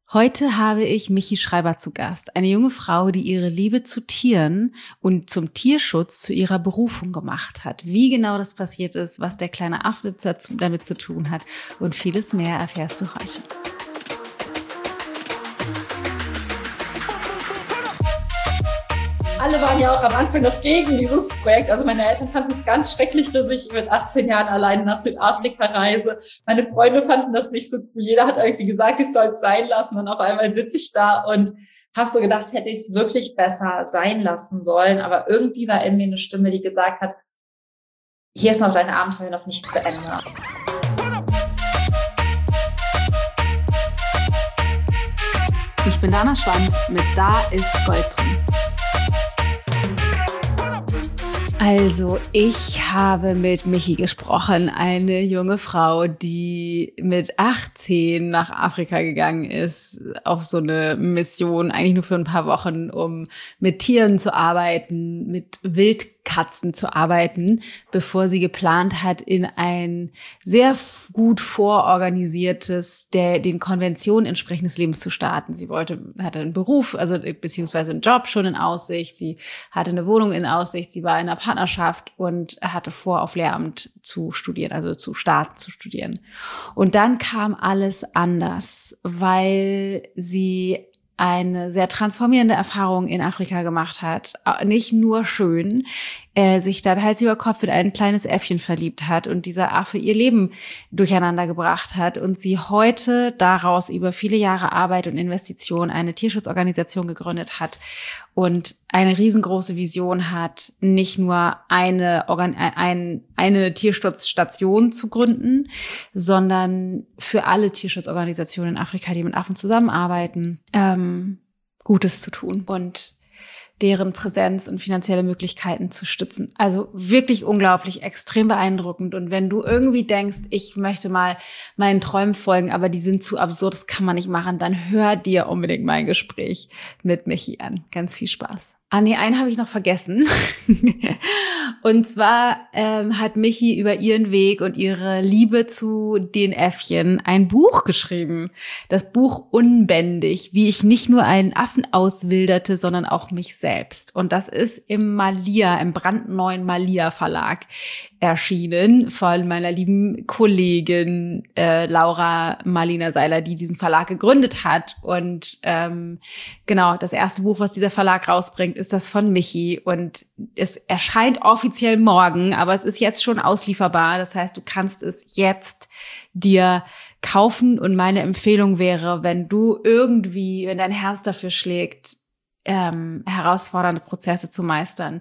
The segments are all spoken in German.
Heute habe ich Michi Schreiber zu Gast, eine junge Frau, die ihre Liebe zu Tieren und zum Tierschutz zu ihrer Berufung gemacht hat. Wie genau das passiert ist, was der kleine Affe damit zu tun hat und vieles mehr erfährst du heute. Alle waren ja auch am Anfang noch gegen dieses Projekt. Also meine Eltern fanden es ganz schrecklich, dass ich mit 18 Jahren alleine nach Südafrika reise. Meine Freunde fanden das nicht so cool. Jeder hat irgendwie gesagt, ich soll es sein lassen. Und auf einmal sitze ich da und habe so gedacht, hätte ich es wirklich besser sein lassen sollen. Aber irgendwie war in mir eine Stimme, die gesagt hat, hier ist noch dein Abenteuer noch nicht zu Ende. Ich bin Dana Schwand mit Da ist Gold drin. Also, ich habe mit Michi gesprochen, eine junge Frau, die mit 18 nach Afrika gegangen ist, auf so eine Mission, eigentlich nur für ein paar Wochen, um mit Tieren zu arbeiten, mit Wildkatzen zu arbeiten, bevor sie geplant hat, in ein sehr gut vororganisiertes, den Konventionen entsprechendes Leben zu starten. Sie hatte einen Beruf, also beziehungsweise einen Job schon in Aussicht, sie hatte eine Wohnung in Aussicht, sie war in einer Partnerschaft und hatte vor, auf Lehramt zu studieren, also zu starten zu studieren. Und dann kam alles anders, weil sie eine sehr transformierende Erfahrung in Afrika gemacht hat. Nicht nur schön, sich dann Hals über Kopf in ein kleines Äffchen verliebt hat und dieser Affe ihr Leben durcheinander gebracht hat und sie heute daraus über viele Jahre Arbeit und Investition eine Tierschutzorganisation gegründet hat und eine riesengroße Vision hat, nicht nur eine Tierschutzstation zu gründen, sondern für alle Tierschutzorganisationen in Afrika, die mit Affen zusammenarbeiten, Gutes zu tun und deren Präsenz und finanzielle Möglichkeiten zu stützen. Also wirklich unglaublich, extrem beeindruckend. Und wenn du irgendwie denkst, ich möchte mal meinen Träumen folgen, aber die sind zu absurd, das kann man nicht machen, dann hör dir unbedingt mein Gespräch mit Michi an. Ganz viel Spaß. Einen habe ich noch vergessen. Und zwar hat Michi über ihren Weg und ihre Liebe zu den Äffchen ein Buch geschrieben. Das Buch Unbändig, wie ich nicht nur einen Affen auswilderte, sondern auch mich selbst. Und das ist im brandneuen Malia Verlag erschienen von meiner lieben Kollegin Laura Marlina Seiler, die diesen Verlag gegründet hat. Und genau, das erste Buch, was dieser Verlag rausbringt, ist das von Michi. Und es erscheint offiziell morgen, aber es ist jetzt schon auslieferbar. Das heißt, du kannst es jetzt dir kaufen. Und meine Empfehlung wäre, wenn dein Herz dafür schlägt, herausfordernde Prozesse zu meistern,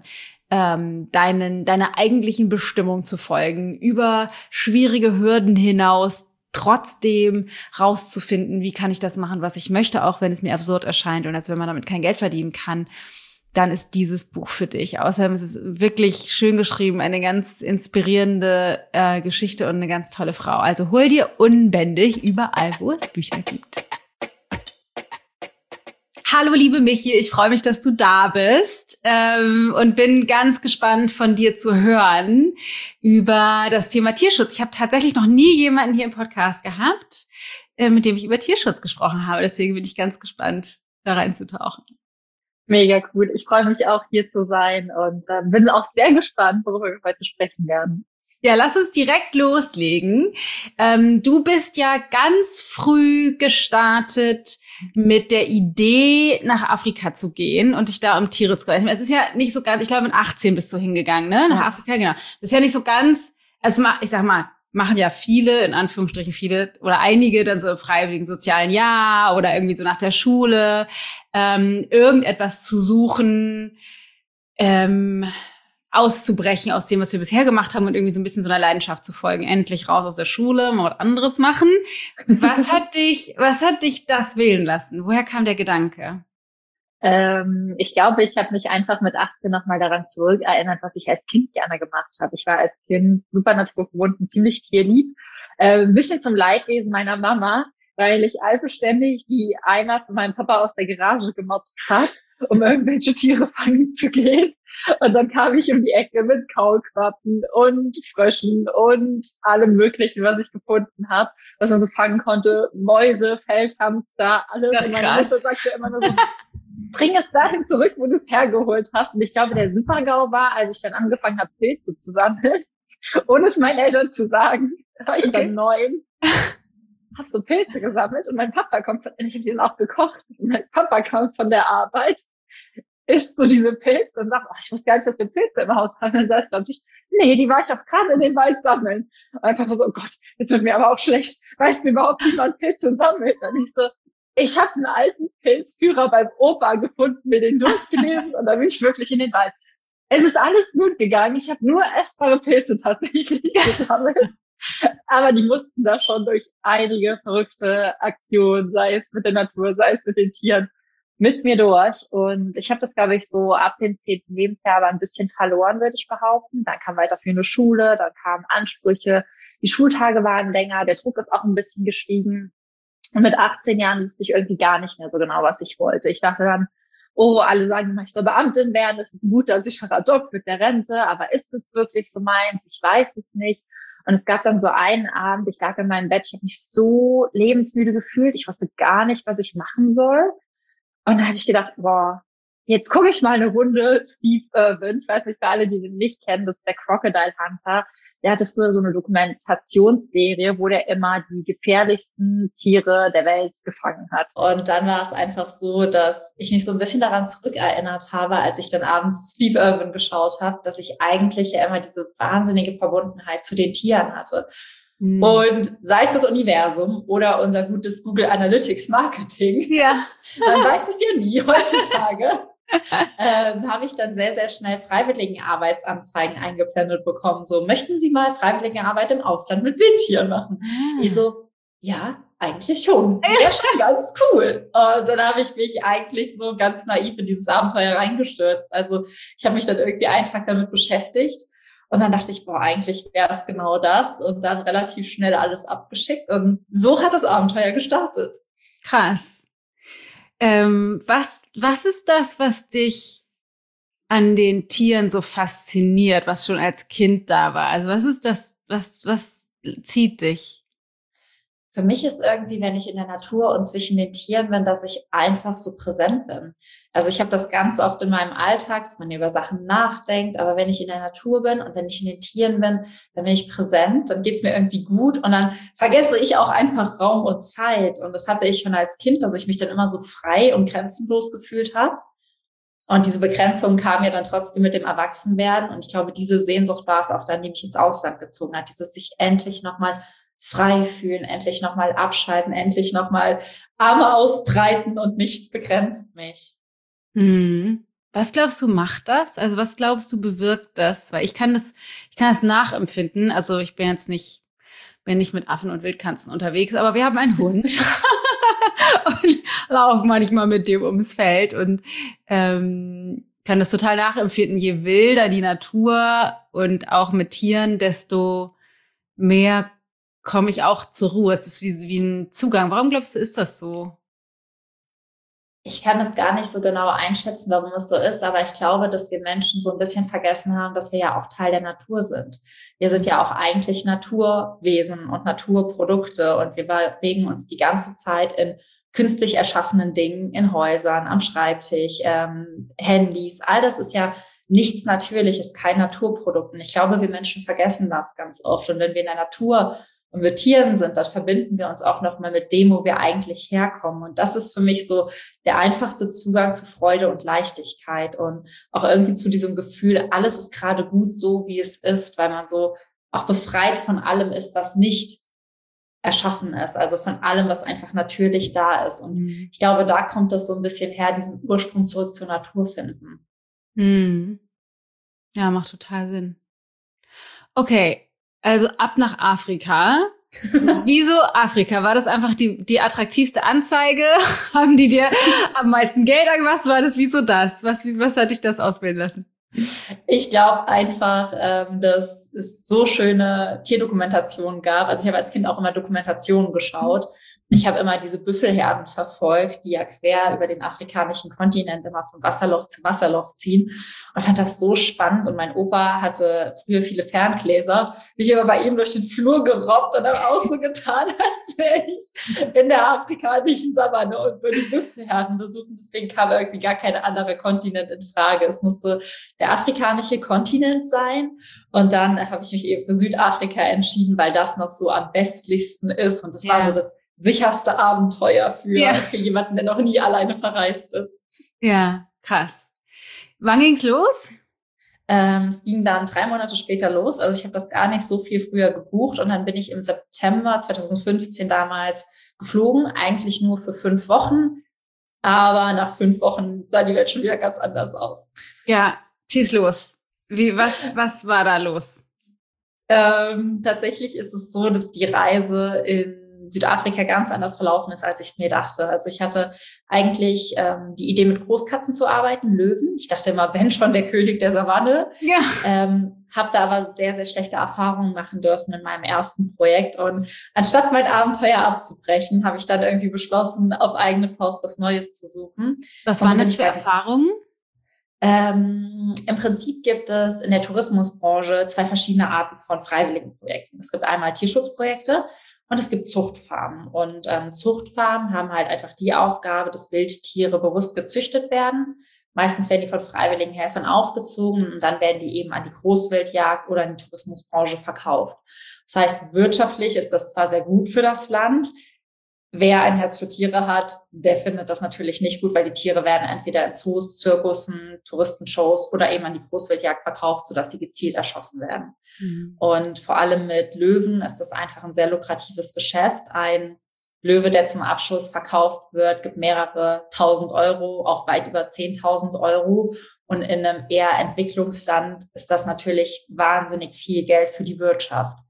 deiner eigentlichen Bestimmung zu folgen, über schwierige Hürden hinaus trotzdem rauszufinden, wie kann ich das machen, was ich möchte, auch wenn es mir absurd erscheint und als wenn man damit kein Geld verdienen kann, dann ist dieses Buch für dich. Außerdem ist es wirklich schön geschrieben, eine ganz inspirierende Geschichte und eine ganz tolle Frau. Also hol dir Unbändig überall, wo es Bücher gibt. Hallo liebe Michi, ich freue mich, dass du da bist und bin ganz gespannt von dir zu hören über das Thema Tierschutz. Ich habe tatsächlich noch nie jemanden hier im Podcast gehabt, mit dem ich über Tierschutz gesprochen habe. Deswegen bin ich ganz gespannt, da reinzutauchen. Mega cool. Ich freue mich auch, hier zu sein und bin auch sehr gespannt, worüber wir heute sprechen werden. Ja, lass uns direkt loslegen. Du bist ja ganz früh gestartet mit der Idee, nach Afrika zu gehen und dich da um Tiere zu kümmern. Es ist ja nicht so ganz, ich glaube, mit 18 bist du hingegangen, ne? Nach Afrika, genau. Das ist ja nicht so ganz, also ich sag mal, machen ja viele, in Anführungsstrichen viele, oder einige dann so im freiwilligen sozialen Jahr oder irgendwie so nach der Schule, irgendetwas zu suchen, auszubrechen aus dem, was wir bisher gemacht haben und irgendwie so ein bisschen so einer Leidenschaft zu folgen. Endlich raus aus der Schule, mal was anderes machen. Was hat dich das wählen lassen? Woher kam der Gedanke? Ich glaube, ich habe mich einfach mit 18 nochmal daran zurückerinnert, was ich als Kind gerne gemacht habe. Ich war als Kind super naturverbunden, ziemlich tierlieb. Ein bisschen zum Leidwesen meiner Mama, weil ich allbeständig die Eimer von meinem Papa aus der Garage gemopst habe. um irgendwelche Tiere fangen zu gehen. Und dann kam ich um die Ecke mit Kaulquappen und Fröschen und allem Möglichen, was ich gefunden habe, was man so fangen konnte. Mäuse, Feldhamster, alles. Ach, und meine Mutter sagte immer nur so, bring es dahin zurück, wo du es hergeholt hast. Und ich glaube, der Super-GAU war, als ich dann angefangen habe, Pilze zu sammeln, ohne es meinen Eltern zu sagen, war ich dann 9. Hab so Pilze gesammelt und mein Papa kommt, ich habe die dann auch gekocht, und mein Papa kam von der Arbeit, isst so diese Pilze und sagt, oh, ich wusste gar nicht, dass wir Pilze im Haus haben. Dann sagst du natürlich, nee, die war ich auch gerade in den Wald sammeln. Und mein Papa so, oh Gott, jetzt wird mir aber auch schlecht. Weißt du überhaupt, wie man Pilze sammelt? Und ich so, ich habe einen alten Pilzführer beim Opa gefunden, mir den durchgelesen und dann bin ich wirklich in den Wald. Es ist alles gut gegangen. Ich habe nur essbare Pilze tatsächlich gesammelt. Aber die mussten da schon durch einige verrückte Aktionen, sei es mit der Natur, sei es mit den Tieren, mit mir durch. Und ich habe das, glaube ich, so ab dem 10. Lebensjahr aber ein bisschen verloren, würde ich behaupten. Dann kam weiterführende Schule, dann kamen Ansprüche, die Schultage waren länger, der Druck ist auch ein bisschen gestiegen. Und mit 18 Jahren wusste ich irgendwie gar nicht mehr so genau, was ich wollte. Ich dachte dann, oh, alle sagen immer, ich soll Beamtin werden, das ist ein guter, sicherer Job mit der Rente, aber ist es wirklich so meins? Ich weiß es nicht. Und es gab dann so einen Abend, ich lag in meinem Bett, ich habe mich so lebensmüde gefühlt, ich wusste gar nicht, was ich machen soll. Und dann habe ich gedacht, boah, jetzt gucke ich mal eine Runde Steve Irwin. Ich weiß nicht, für alle, die den nicht kennen, das ist der Crocodile Hunter. Der hatte früher so eine Dokumentationsserie, wo der immer die gefährlichsten Tiere der Welt gefangen hat. Und dann war es einfach so, dass ich mich so ein bisschen daran zurückerinnert habe, als ich dann abends Steve Irwin geschaut habe, dass ich eigentlich ja immer diese wahnsinnige Verbundenheit zu den Tieren hatte. Mhm. Und sei es das Universum oder unser gutes Google Analytics Marketing, ja. Man weiß es ja nie heutzutage. Habe ich dann sehr, sehr schnell Freiwilligenarbeitsanzeigen eingeblendet bekommen. So, möchten Sie mal Freiwilligenarbeit im Ausland mit Wildtieren machen? Ich so, ja, eigentlich schon. Ja, schon ganz cool. Und dann habe ich mich eigentlich so ganz naiv in dieses Abenteuer reingestürzt. Also ich habe mich dann irgendwie einen Tag damit beschäftigt. Und dann dachte ich, boah, eigentlich wäre es genau das. Und dann relativ schnell alles abgeschickt. Und so hat das Abenteuer gestartet. Krass. Was ist das, was dich an den Tieren so fasziniert, was schon als Kind da war? Also was ist das, was zieht dich? Für mich ist irgendwie, wenn ich in der Natur und zwischen den Tieren bin, dass ich einfach so präsent bin. Also ich habe das ganz oft in meinem Alltag, dass man über Sachen nachdenkt, aber wenn ich in der Natur bin und wenn ich in den Tieren bin, dann bin ich präsent, dann geht's mir irgendwie gut und dann vergesse ich auch einfach Raum und Zeit. Und das hatte ich schon als Kind, dass ich mich dann immer so frei und grenzenlos gefühlt habe. Und diese Begrenzung kam ja dann trotzdem mit dem Erwachsenwerden. Und ich glaube, diese Sehnsucht war es auch dann, die mich ins Ausland gezogen hat, dieses sich endlich nochmal frei fühlen, endlich nochmal abschalten, endlich nochmal Arme ausbreiten und nichts begrenzt mich. Was glaubst du, macht das? Also was glaubst du, bewirkt das? Weil ich kann das nachempfinden. Also ich bin nicht mit Affen und Wildkatzen unterwegs, aber wir haben einen Hund und laufen manchmal mit dem ums Feld und kann das total nachempfinden. Je wilder die Natur und auch mit Tieren, desto mehr komme ich auch zur Ruhe. Es ist wie ein Zugang. Warum glaubst du, ist das so? Ich kann es gar nicht so genau einschätzen, warum es so ist, aber ich glaube, dass wir Menschen so ein bisschen vergessen haben, dass wir ja auch Teil der Natur sind. Wir sind ja auch eigentlich Naturwesen und Naturprodukte und wir bewegen uns die ganze Zeit in künstlich erschaffenen Dingen, in Häusern, am Schreibtisch, Handys. All das ist ja nichts Natürliches, kein Naturprodukt. Und ich glaube, wir Menschen vergessen das ganz oft. Und wenn wir in der Natur und mit Tieren sind, dann verbinden wir uns auch nochmal mit dem, wo wir eigentlich herkommen. Und das ist für mich so der einfachste Zugang zu Freude und Leichtigkeit und auch irgendwie zu diesem Gefühl, alles ist gerade gut so, wie es ist, weil man so auch befreit von allem ist, was nicht erschaffen ist, also von allem, was einfach natürlich da ist. Und ich glaube, da kommt das so ein bisschen her, diesen Ursprung zurück zur Natur finden. Ja, macht total Sinn. Okay. Also ab nach Afrika. Wieso Afrika? War das einfach die attraktivste Anzeige? Haben die dir am meisten Geld angemacht? War das wieso das? Was hat dich das auswählen lassen? Ich glaube einfach, dass es so schöne Tierdokumentationen gab. Also ich habe als Kind auch immer Dokumentationen geschaut. Ich habe immer diese Büffelherden verfolgt, die ja quer über den afrikanischen Kontinent immer von Wasserloch zu Wasserloch ziehen und fand das so spannend. Und mein Opa hatte früher viele Ferngläser. Ich habe bei ihm durch den Flur gerobbt und habe auch so getan, als wäre ich in der afrikanischen Savanne und würde Büffelherden besuchen. Deswegen kam irgendwie gar kein anderer Kontinent in Frage. Es musste der afrikanische Kontinent sein. Und dann habe ich mich eben für Südafrika entschieden, weil das noch so am westlichsten ist. Und das war so das sicherste Abenteuer für jemanden, der noch nie alleine verreist ist. Ja, krass. Wann ging's los? Es ging dann 3 Monate später los. Also ich habe das gar nicht so viel früher gebucht. Und dann bin ich im September 2015 damals geflogen, eigentlich nur für 5 Wochen. Aber nach 5 Wochen sah die Welt schon wieder ganz anders aus. Ja, schieß los. Was war da los? Tatsächlich ist es so, dass die Reise in Südafrika ganz anders verlaufen ist, als ich es mir dachte. Also ich hatte eigentlich die Idee, mit Großkatzen zu arbeiten, Löwen. Ich dachte immer, wenn schon der König der Savanne. Ja. Habe da aber sehr, sehr schlechte Erfahrungen machen dürfen in meinem ersten Projekt. Und anstatt mein Abenteuer abzubrechen, habe ich dann irgendwie beschlossen, auf eigene Faust was Neues zu suchen. Was waren denn für Erfahrungen? Im Prinzip gibt es in der Tourismusbranche 2 verschiedene Arten von Freiwilligenprojekten. Es gibt einmal Tierschutzprojekte und es gibt Zuchtfarmen. Und Zuchtfarmen haben halt einfach die Aufgabe, dass Wildtiere bewusst gezüchtet werden. Meistens werden die von freiwilligen Helfern aufgezogen und dann werden die eben an die Großwildjagd oder an die Tourismusbranche verkauft. Das heißt, wirtschaftlich ist das zwar sehr gut für das Land. Wer ein Herz für Tiere hat, der findet das natürlich nicht gut, weil die Tiere werden entweder in Zoos, Zirkussen, Touristenshows oder eben an die Großwildjagd verkauft, sodass sie gezielt erschossen werden. Mhm. Und vor allem mit Löwen ist das einfach ein sehr lukratives Geschäft. Ein Löwe, der zum Abschuss verkauft wird, gibt mehrere 1.000 Euro, auch weit über 10.000 Euro. Und in einem eher Entwicklungsland ist das natürlich wahnsinnig viel Geld für die Wirtschaft.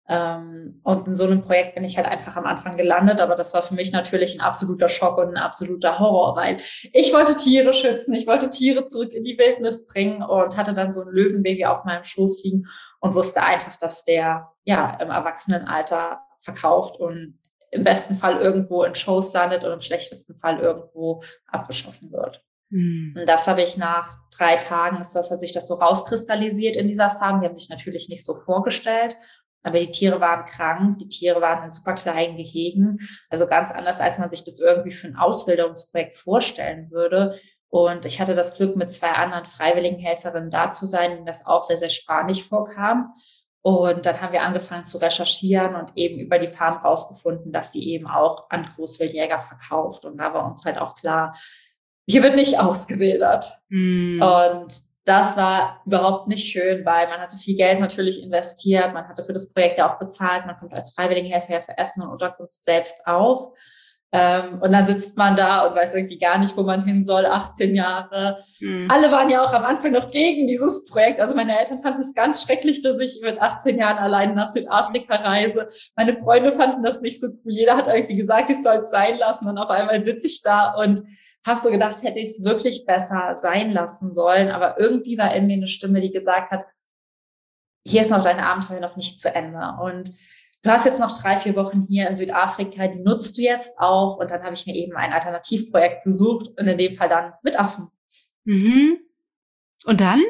Und in so einem Projekt bin ich halt einfach am Anfang gelandet, aber das war für mich natürlich ein absoluter Schock und ein absoluter Horror, weil ich wollte Tiere schützen, ich wollte Tiere zurück in die Wildnis bringen und hatte dann so ein Löwenbaby auf meinem Schoß liegen und wusste einfach, dass der im Erwachsenenalter verkauft und im besten Fall irgendwo in Shows landet und im schlechtesten Fall irgendwo abgeschossen wird. Und das habe ich nach 3 Tagen, hat sich das so rauskristallisiert in dieser Farm. Die haben sich natürlich nicht so vorgestellt. Aber die Tiere waren krank, die Tiere waren in super kleinen Gehegen. Also ganz anders, als man sich das irgendwie für ein Auswilderungsprojekt vorstellen würde. Und ich hatte das Glück, mit 2 anderen freiwilligen Helferinnen da zu sein, denen das auch sehr, sehr spanisch vorkam. Und dann haben wir angefangen zu recherchieren und eben über die Farm rausgefunden, dass sie eben auch an Großwildjäger verkauft. Und da war uns halt auch klar, hier wird nicht ausgewildert. Und das war überhaupt nicht schön, weil man hatte viel Geld natürlich investiert, man hatte für das Projekt ja auch bezahlt, man kommt als Freiwilligenhelfer für Essen und Unterkunft selbst auf. Und dann sitzt man da und weiß irgendwie gar nicht, wo man hin soll, 18 Jahre. Alle waren ja auch am Anfang noch gegen dieses Projekt. Also meine Eltern fanden es ganz schrecklich, dass ich mit 18 Jahren allein nach Südafrika reise. Meine Freunde fanden das nicht so cool. Jeder hat irgendwie gesagt, ich soll es sein lassen. Und auf einmal sitze ich da und habe so gedacht, hätte ich es wirklich besser sein lassen sollen. Aber irgendwie war in mir eine Stimme, die gesagt hat, hier ist noch dein Abenteuer noch nicht zu Ende. Und du hast jetzt noch 3-4 Wochen hier in Südafrika, die nutzt du jetzt auch. Und dann habe ich mir eben ein Alternativprojekt gesucht und in dem Fall dann mit Affen. Mhm. Und dann?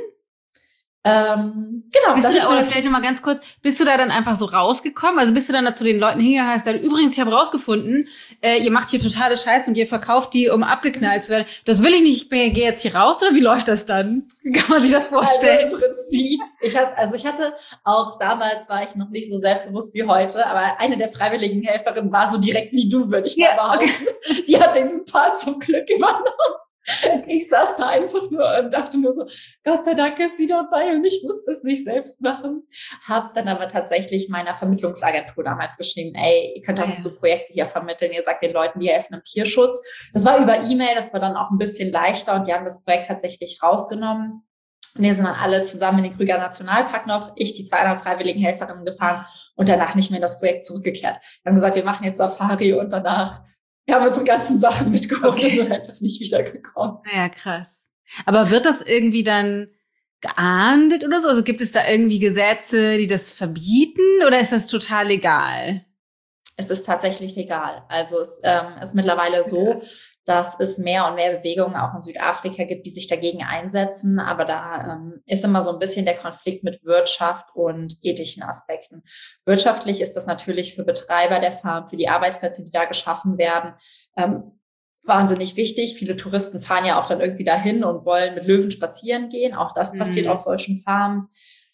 Genau. Oder vielleicht noch mal ganz kurz, bist du da dann einfach so rausgekommen? Also bist du dann da zu den Leuten hingegangen und hast gesagt, übrigens, ich habe rausgefunden, ihr macht hier totale Scheiße und ihr verkauft die, um abgeknallt zu werden. Das will ich nicht, ich gehe jetzt hier raus, oder wie läuft das dann? Kann man sich das vorstellen? Also im Prinzip, ich hatte auch damals war ich noch nicht so selbstbewusst wie heute, aber eine der freiwilligen Helferinnen war so direkt wie du, würde ich mal behaupten. Okay. Die hat diesen Part zum Glück übernommen. Ich saß da einfach nur und dachte mir so, Gott sei Dank ist sie dabei und ich muss das nicht selbst machen. Hab dann aber tatsächlich meiner Vermittlungsagentur damals geschrieben, ey, ihr könnt doch nicht so Projekte hier vermitteln, ihr sagt den Leuten, die helfen im Tierschutz. Das war über E-Mail, das war dann auch ein bisschen leichter und die haben das Projekt tatsächlich rausgenommen. Und wir sind dann alle zusammen in den Krüger Nationalpark noch, ich, die 2 anderen freiwilligen Helferinnen gefahren und danach nicht mehr in das Projekt zurückgekehrt. Wir haben gesagt, wir machen jetzt Safari und danach wir haben unsere ganzen Sachen mitgeholt und sind einfach nicht wiedergekommen. Ja, krass. Aber wird das irgendwie dann geahndet oder so? Also gibt es da irgendwie Gesetze, die das verbieten oder ist das total egal? Es ist tatsächlich legal. Also es ist mittlerweile so, dass es mehr und mehr Bewegungen auch in Südafrika gibt, die sich dagegen einsetzen. Aber da ist immer so ein bisschen der Konflikt mit Wirtschaft und ethischen Aspekten. Wirtschaftlich ist das natürlich für Betreiber der Farm, für die Arbeitsplätze, die da geschaffen werden, wahnsinnig wichtig. Viele Touristen fahren ja auch dann irgendwie dahin und wollen mit Löwen spazieren gehen. Auch das passiert auf solchen Farmen.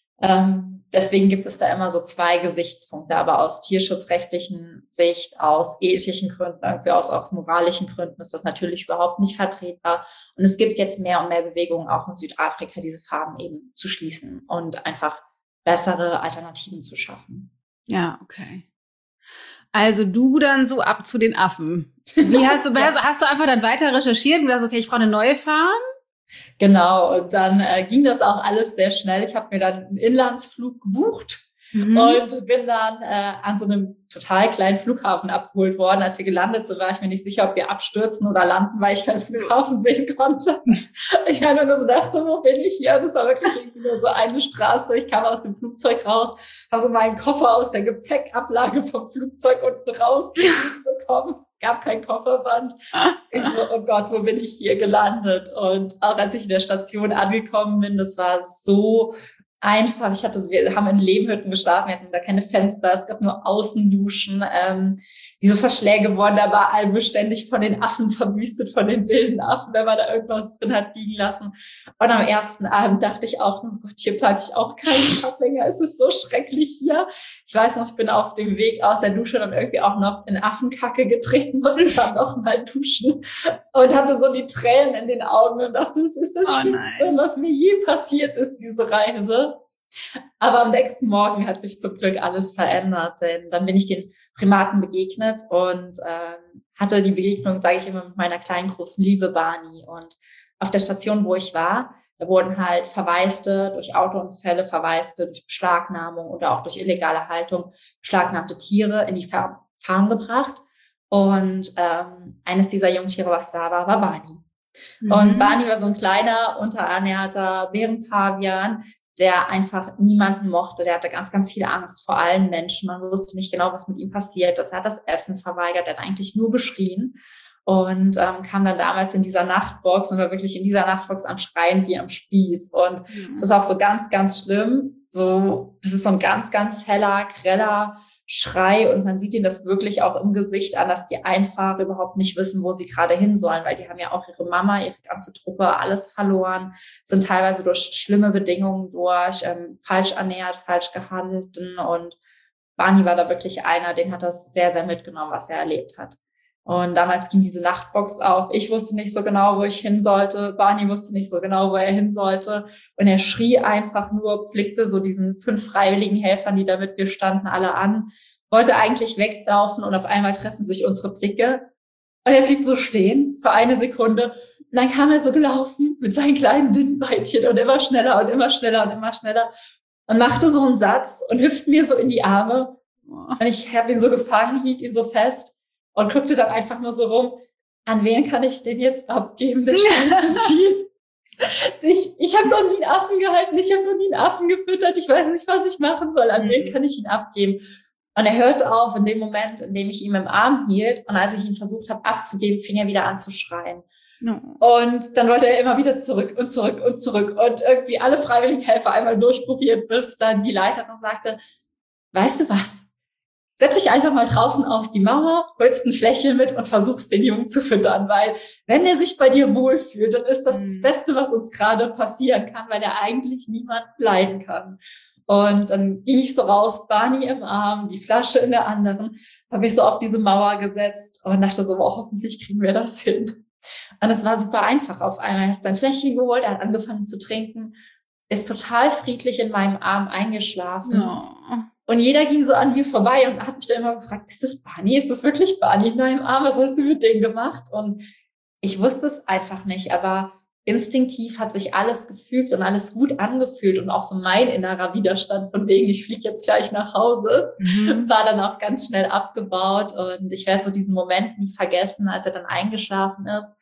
Deswegen gibt es da immer so zwei Gesichtspunkte, aber aus tierschutzrechtlichen Sicht, aus ethischen Gründen, irgendwie aus moralischen Gründen ist das natürlich überhaupt nicht vertretbar. Und es gibt jetzt mehr und mehr Bewegungen auch in Südafrika, diese Farmen eben zu schließen und einfach bessere Alternativen zu schaffen. Ja, okay. Also du dann so ab zu den Affen. Wie hast du einfach dann weiter recherchiert und gesagt, okay, ich brauche eine neue Farm? Genau, und dann ging das auch alles sehr schnell. Ich habe mir dann einen Inlandsflug gebucht und bin dann an so einem total kleinen Flughafen abgeholt worden. Als wir gelandet sind, war ich mir nicht sicher, ob wir abstürzen oder landen, weil ich keinen Flughafen sehen konnte. Ich einfach nur so dachte, wo bin ich hier? Und es war wirklich irgendwie nur so eine Straße. Ich kam aus dem Flugzeug raus, habe so meinen Koffer aus der Gepäckablage vom Flugzeug unten rausbekommen. Gab kein Kofferband. Ich so, oh Gott, wo bin ich hier gelandet? Und auch als ich in der Station angekommen bin, das war so einfach. Wir haben in Lehmhütten geschlafen, wir hatten da keine Fenster, es gab nur Außenduschen. Diese Verschläge wurden aber all beständig von den Affen verwüstet, von den wilden Affen, wenn man da irgendwas drin hat liegen lassen. Und am ersten Abend dachte ich auch, oh Gott, hier bleibe ich auch keinen Tag länger, es ist so schrecklich hier. Ich weiß noch, ich bin auf dem Weg aus der Dusche dann irgendwie auch noch in Affenkacke getreten, musste dann noch mal duschen und hatte so die Tränen in den Augen und dachte, das ist das Schlimmste, was mir je passiert ist, diese Reise. Aber am nächsten Morgen hat sich zum Glück alles verändert, denn dann bin ich den Primaten begegnet und hatte die Begegnung, sage ich immer, mit meiner kleinen großen Liebe Barney. Und auf der Station, wo ich war, da wurden halt Verwaiste durch Autounfälle, Verwaiste durch Beschlagnahmung oder auch durch illegale Haltung beschlagnahmte Tiere in die Farm gebracht. Und eines dieser Jungtiere, was da war, war Barney. Und Barney war so ein kleiner, unterernährter Bärenpavian, der einfach niemanden mochte. Der hatte ganz, ganz viel Angst vor allen Menschen. Man wusste nicht genau, was mit ihm passiert ist. Er hat das Essen verweigert, er hat eigentlich nur geschrien und kam dann damals in dieser Nachtbox und war wirklich in dieser Nachtbox am Schreien wie am Spieß. Und es ist auch so ganz, ganz schlimm. Das ist so ein ganz, ganz heller, greller Schrei und man sieht ihnen das wirklich auch im Gesicht an, dass die einfach überhaupt nicht wissen, wo sie gerade hin sollen, weil die haben ja auch ihre Mama, ihre ganze Truppe, alles verloren, sind teilweise durch schlimme Bedingungen falsch ernährt, falsch gehalten und Barney war da wirklich einer, den hat das sehr, sehr mitgenommen, was er erlebt hat. Und damals ging diese Nachtbox auf. Ich wusste nicht so genau, wo ich hin sollte. Barney wusste nicht so genau, wo er hin sollte. Und er schrie einfach nur, blickte so diesen 5 freiwilligen Helfern, die da mit mir standen, alle an, wollte eigentlich weglaufen und auf einmal treffen sich unsere Blicke. Und er blieb so stehen für eine Sekunde. Und dann kam er so gelaufen mit seinen kleinen dünnen Beinchen und immer schneller und immer schneller und immer schneller und machte so einen Satz und hüpfte mir so in die Arme. Und ich habe ihn so gefangen, hielt ihn so fest. Und guckte dann einfach nur so rum, an wen kann ich den jetzt abgeben? Der schreit so viel. Ich habe noch nie einen Affen gehalten, ich habe noch nie einen Affen gefüttert, ich weiß nicht, was ich machen soll, an wen kann ich ihn abgeben? Und er hörte auf in dem Moment, in dem ich ihn im Arm hielt und als ich ihn versucht habe abzugeben, fing er wieder an zu schreien. Und dann wollte er immer wieder zurück und zurück und zurück und irgendwie alle freiwilligen Helfer einmal durchprobiert, bis dann die Leiterin sagte, weißt du was? Setz dich einfach mal draußen auf die Mauer, holst ein Fläschchen mit und versuchst, den Jungen zu füttern, weil wenn er sich bei dir wohlfühlt, dann ist das das Beste, was uns gerade passieren kann, weil er eigentlich niemand leiden kann. Und dann ging ich so raus, Barney im Arm, die Flasche in der anderen, habe mich so auf diese Mauer gesetzt und dachte so, oh, hoffentlich kriegen wir das hin. Und es war super einfach auf einmal. Er hat sein Fläschchen geholt, er hat angefangen zu trinken, ist total friedlich in meinem Arm eingeschlafen. Oh. Und jeder ging so an mir vorbei und hat mich dann immer so gefragt, ist das Barney? Ist das wirklich Barney in deinem Arm? Was hast du mit dem gemacht? Und ich wusste es einfach nicht, aber instinktiv hat sich alles gefügt und alles gut angefühlt und auch so mein innerer Widerstand von wegen, ich fliege jetzt gleich nach Hause, war dann auch ganz schnell abgebaut und ich werde so diesen Moment nie vergessen, als er dann eingeschlafen ist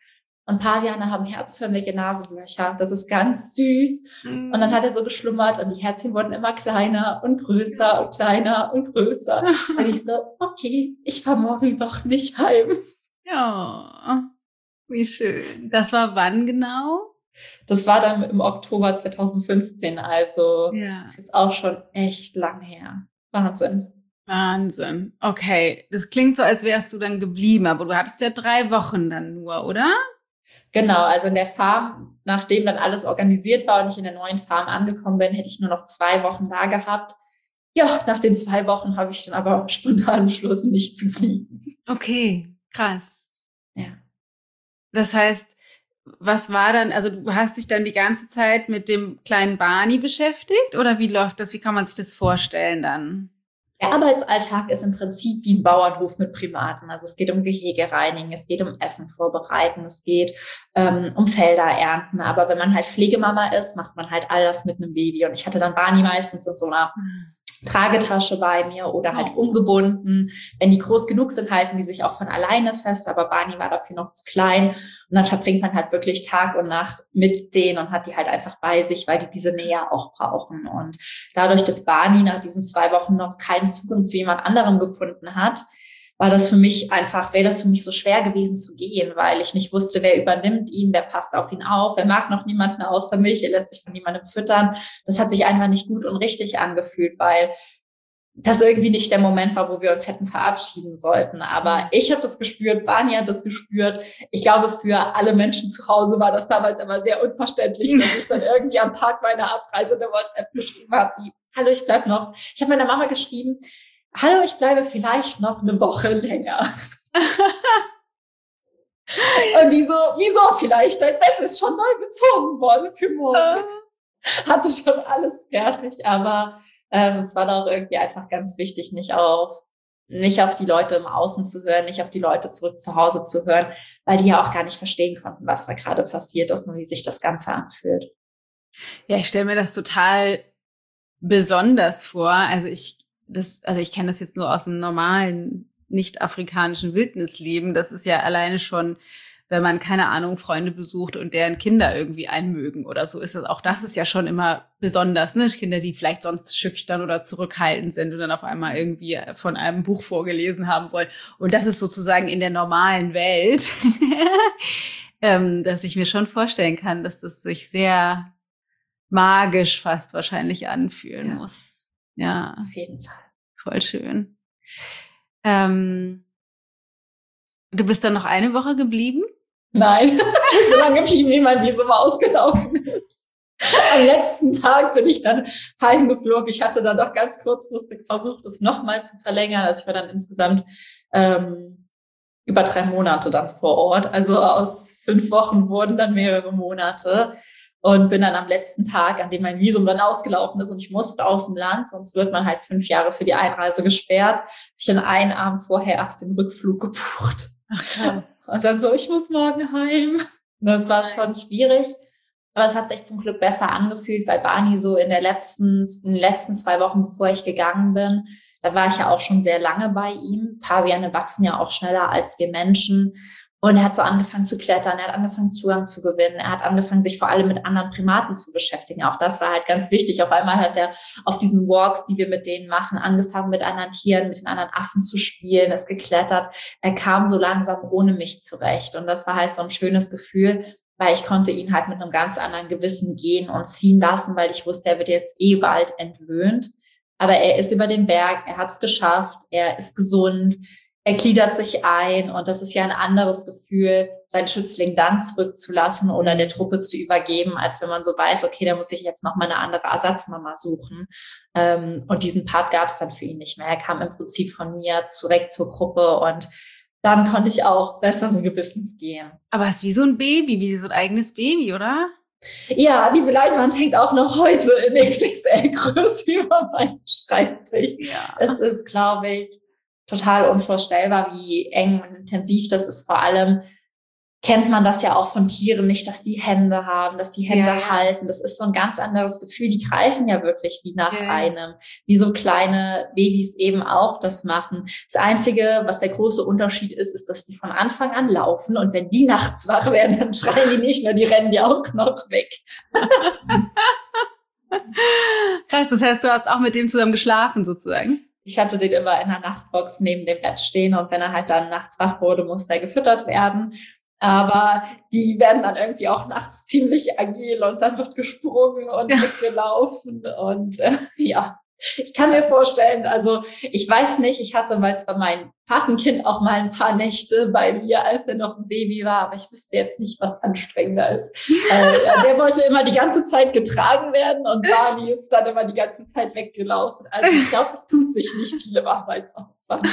Und Paviane haben herzförmige Nasenlöcher. Das ist ganz süß. Und dann hat er so geschlummert und die Herzchen wurden immer kleiner und größer und kleiner und größer. Und ich so, okay, ich fahr morgen doch nicht heim. Ja, wie schön. Das war wann genau? Das war dann im Oktober 2015, also ist jetzt auch schon echt lang her. Wahnsinn. Okay, das klingt so, als wärst du dann geblieben, aber du hattest ja 3 Wochen dann nur, oder? Genau, also in der Farm, nachdem dann alles organisiert war und ich in der neuen Farm angekommen bin, hätte ich nur noch 2 Wochen da gehabt. Ja, nach den 2 Wochen habe ich dann aber spontan beschlossen, nicht zu fliegen. Okay, krass. Ja. Das heißt, was war dann, also du hast dich dann die ganze Zeit mit dem kleinen Barney beschäftigt oder wie läuft das, wie kann man sich das vorstellen dann? Der Arbeitsalltag ist im Prinzip wie ein Bauernhof mit Primaten. Also es geht um Gehege reinigen, es geht um Essen vorbereiten, es geht um Felder ernten. Aber wenn man halt Pflegemama ist, macht man halt all das mit einem Baby. Und ich hatte dann Barney meistens in so einer Tragetasche bei mir oder halt umgebunden. Wenn die groß genug sind, halten die sich auch von alleine fest, aber Barney war dafür noch zu klein. Und dann verbringt man halt wirklich Tag und Nacht mit denen und hat die halt einfach bei sich, weil die diese Nähe auch brauchen. Und dadurch, dass Barney nach diesen 2 Wochen noch keinen Zugang zu jemand anderem gefunden hat, wäre das für mich so schwer gewesen zu gehen, weil ich nicht wusste, wer übernimmt ihn, wer passt auf ihn auf, wer mag noch niemanden außer mich, er lässt sich von niemandem füttern. Das hat sich einfach nicht gut und richtig angefühlt, weil das irgendwie nicht der Moment war, wo wir uns hätten verabschieden sollten. Aber ich habe das gespürt, Barney hat das gespürt. Ich glaube, für alle Menschen zu Hause war das damals immer sehr unverständlich, dass ich dann irgendwie am Tag meiner Abreise eine WhatsApp geschrieben habe, wie, hallo, ich bleib noch. Ich habe meiner Mama geschrieben, hallo, ich bleibe vielleicht noch eine Woche länger. Und die so, wieso vielleicht? Dein Bett ist schon neu bezogen worden für morgen. Hatte schon alles fertig, aber es war doch irgendwie einfach ganz wichtig, nicht auf die Leute im Außen zu hören, nicht auf die Leute zurück zu Hause zu hören, weil die ja auch gar nicht verstehen konnten, was da gerade passiert ist und wie sich das Ganze anfühlt. Ja, ich stelle mir das total besonders vor. Also ich kenne das jetzt nur aus dem normalen nicht-afrikanischen Wildnisleben. Das ist ja alleine schon, wenn man, keine Ahnung, Freunde besucht und deren Kinder irgendwie einmögen oder so, ist das auch, das ist ja schon immer besonders, ne? Kinder, die vielleicht sonst schüchtern oder zurückhaltend sind und dann auf einmal irgendwie von einem Buch vorgelesen haben wollen. Und das ist sozusagen in der normalen Welt, dass ich mir schon vorstellen kann, dass das sich sehr magisch fast wahrscheinlich anfühlen muss. Ja. Auf jeden Fall. Voll schön. Du bist dann noch eine Woche geblieben? Nein, ich bin so lange geblieben, wie mein Visum ausgelaufen ist. Am letzten Tag bin ich dann heimgeflogen. Ich hatte dann doch ganz kurzfristig versucht, es nochmal zu verlängern. Also ich war dann insgesamt über 3 Monate dann vor Ort. Also aus 5 Wochen wurden dann mehrere Monate. Und bin dann am letzten Tag, an dem mein Visum dann ausgelaufen ist und ich musste aus dem Land, sonst wird man halt 5 Jahre für die Einreise gesperrt, habe ich dann einen Abend vorher erst den Rückflug gebucht. Ach krass. Und dann so, ich muss morgen heim. Das war schon schwierig, aber es hat sich zum Glück besser angefühlt, weil Barney so in den letzten 2 Wochen, bevor ich gegangen bin, da war ich ja auch schon sehr lange bei ihm. Paviane wachsen ja auch schneller als wir Menschen. Und er hat so angefangen zu klettern, er hat angefangen Zugang zu gewinnen, er hat angefangen, sich vor allem mit anderen Primaten zu beschäftigen. Auch das war halt ganz wichtig. Auf einmal hat er auf diesen Walks, die wir mit denen machen, angefangen mit anderen Tieren, mit den anderen Affen zu spielen, ist geklettert. Er kam so langsam ohne mich zurecht. Und das war halt so ein schönes Gefühl, weil ich konnte ihn halt mit einem ganz anderen Gewissen gehen und ziehen lassen, weil ich wusste, er wird jetzt eh bald entwöhnt. Aber er ist über den Berg, er hat es geschafft, er ist gesund. Er gliedert sich ein und das ist ja ein anderes Gefühl, seinen Schützling dann zurückzulassen oder der Truppe zu übergeben, als wenn man so weiß, okay, da muss ich jetzt noch mal eine andere Ersatzmama suchen. Und diesen Part gab es dann für ihn nicht mehr. Er kam im Prinzip von mir zurück zur Gruppe und dann konnte ich auch besseren Gewissens gehen. Aber es ist wie so ein Baby, wie so ein eigenes Baby, oder? Ja, die Leinwand hängt auch noch heute in XXL-Größe über meinem Schreibtisch. Ja. Es ist, glaube ich, total unvorstellbar, wie eng und intensiv das ist. Vor allem, kennt man das ja auch von Tieren nicht, dass die Hände haben, dass die Hände halten. Das ist so ein ganz anderes Gefühl. Die greifen ja wirklich wie nach einem, wie so kleine Babys eben auch das machen. Das Einzige, was der große Unterschied ist, ist, dass die von Anfang an laufen und wenn die nachts wach werden, dann schreien die nicht nur, die rennen ja auch noch weg. Krass, das heißt, du hast auch mit dem zusammen geschlafen sozusagen? Ich hatte den immer in der Nachtbox neben dem Bett stehen und wenn er halt dann nachts wach wurde, musste er gefüttert werden. Aber die werden dann irgendwie auch nachts ziemlich agil und dann wird gesprungen und mitgelaufen und ja, ich kann mir vorstellen, also ich weiß nicht, ich hatte mal zwar mein Patenkind auch mal ein paar Nächte bei mir, als er noch ein Baby war, aber ich wüsste jetzt nicht, was anstrengender ist. Der wollte immer die ganze Zeit getragen werden und Barney ist dann immer die ganze Zeit weggelaufen. Also ich glaube, es tut sich nicht viel im Arbeitsaufwand.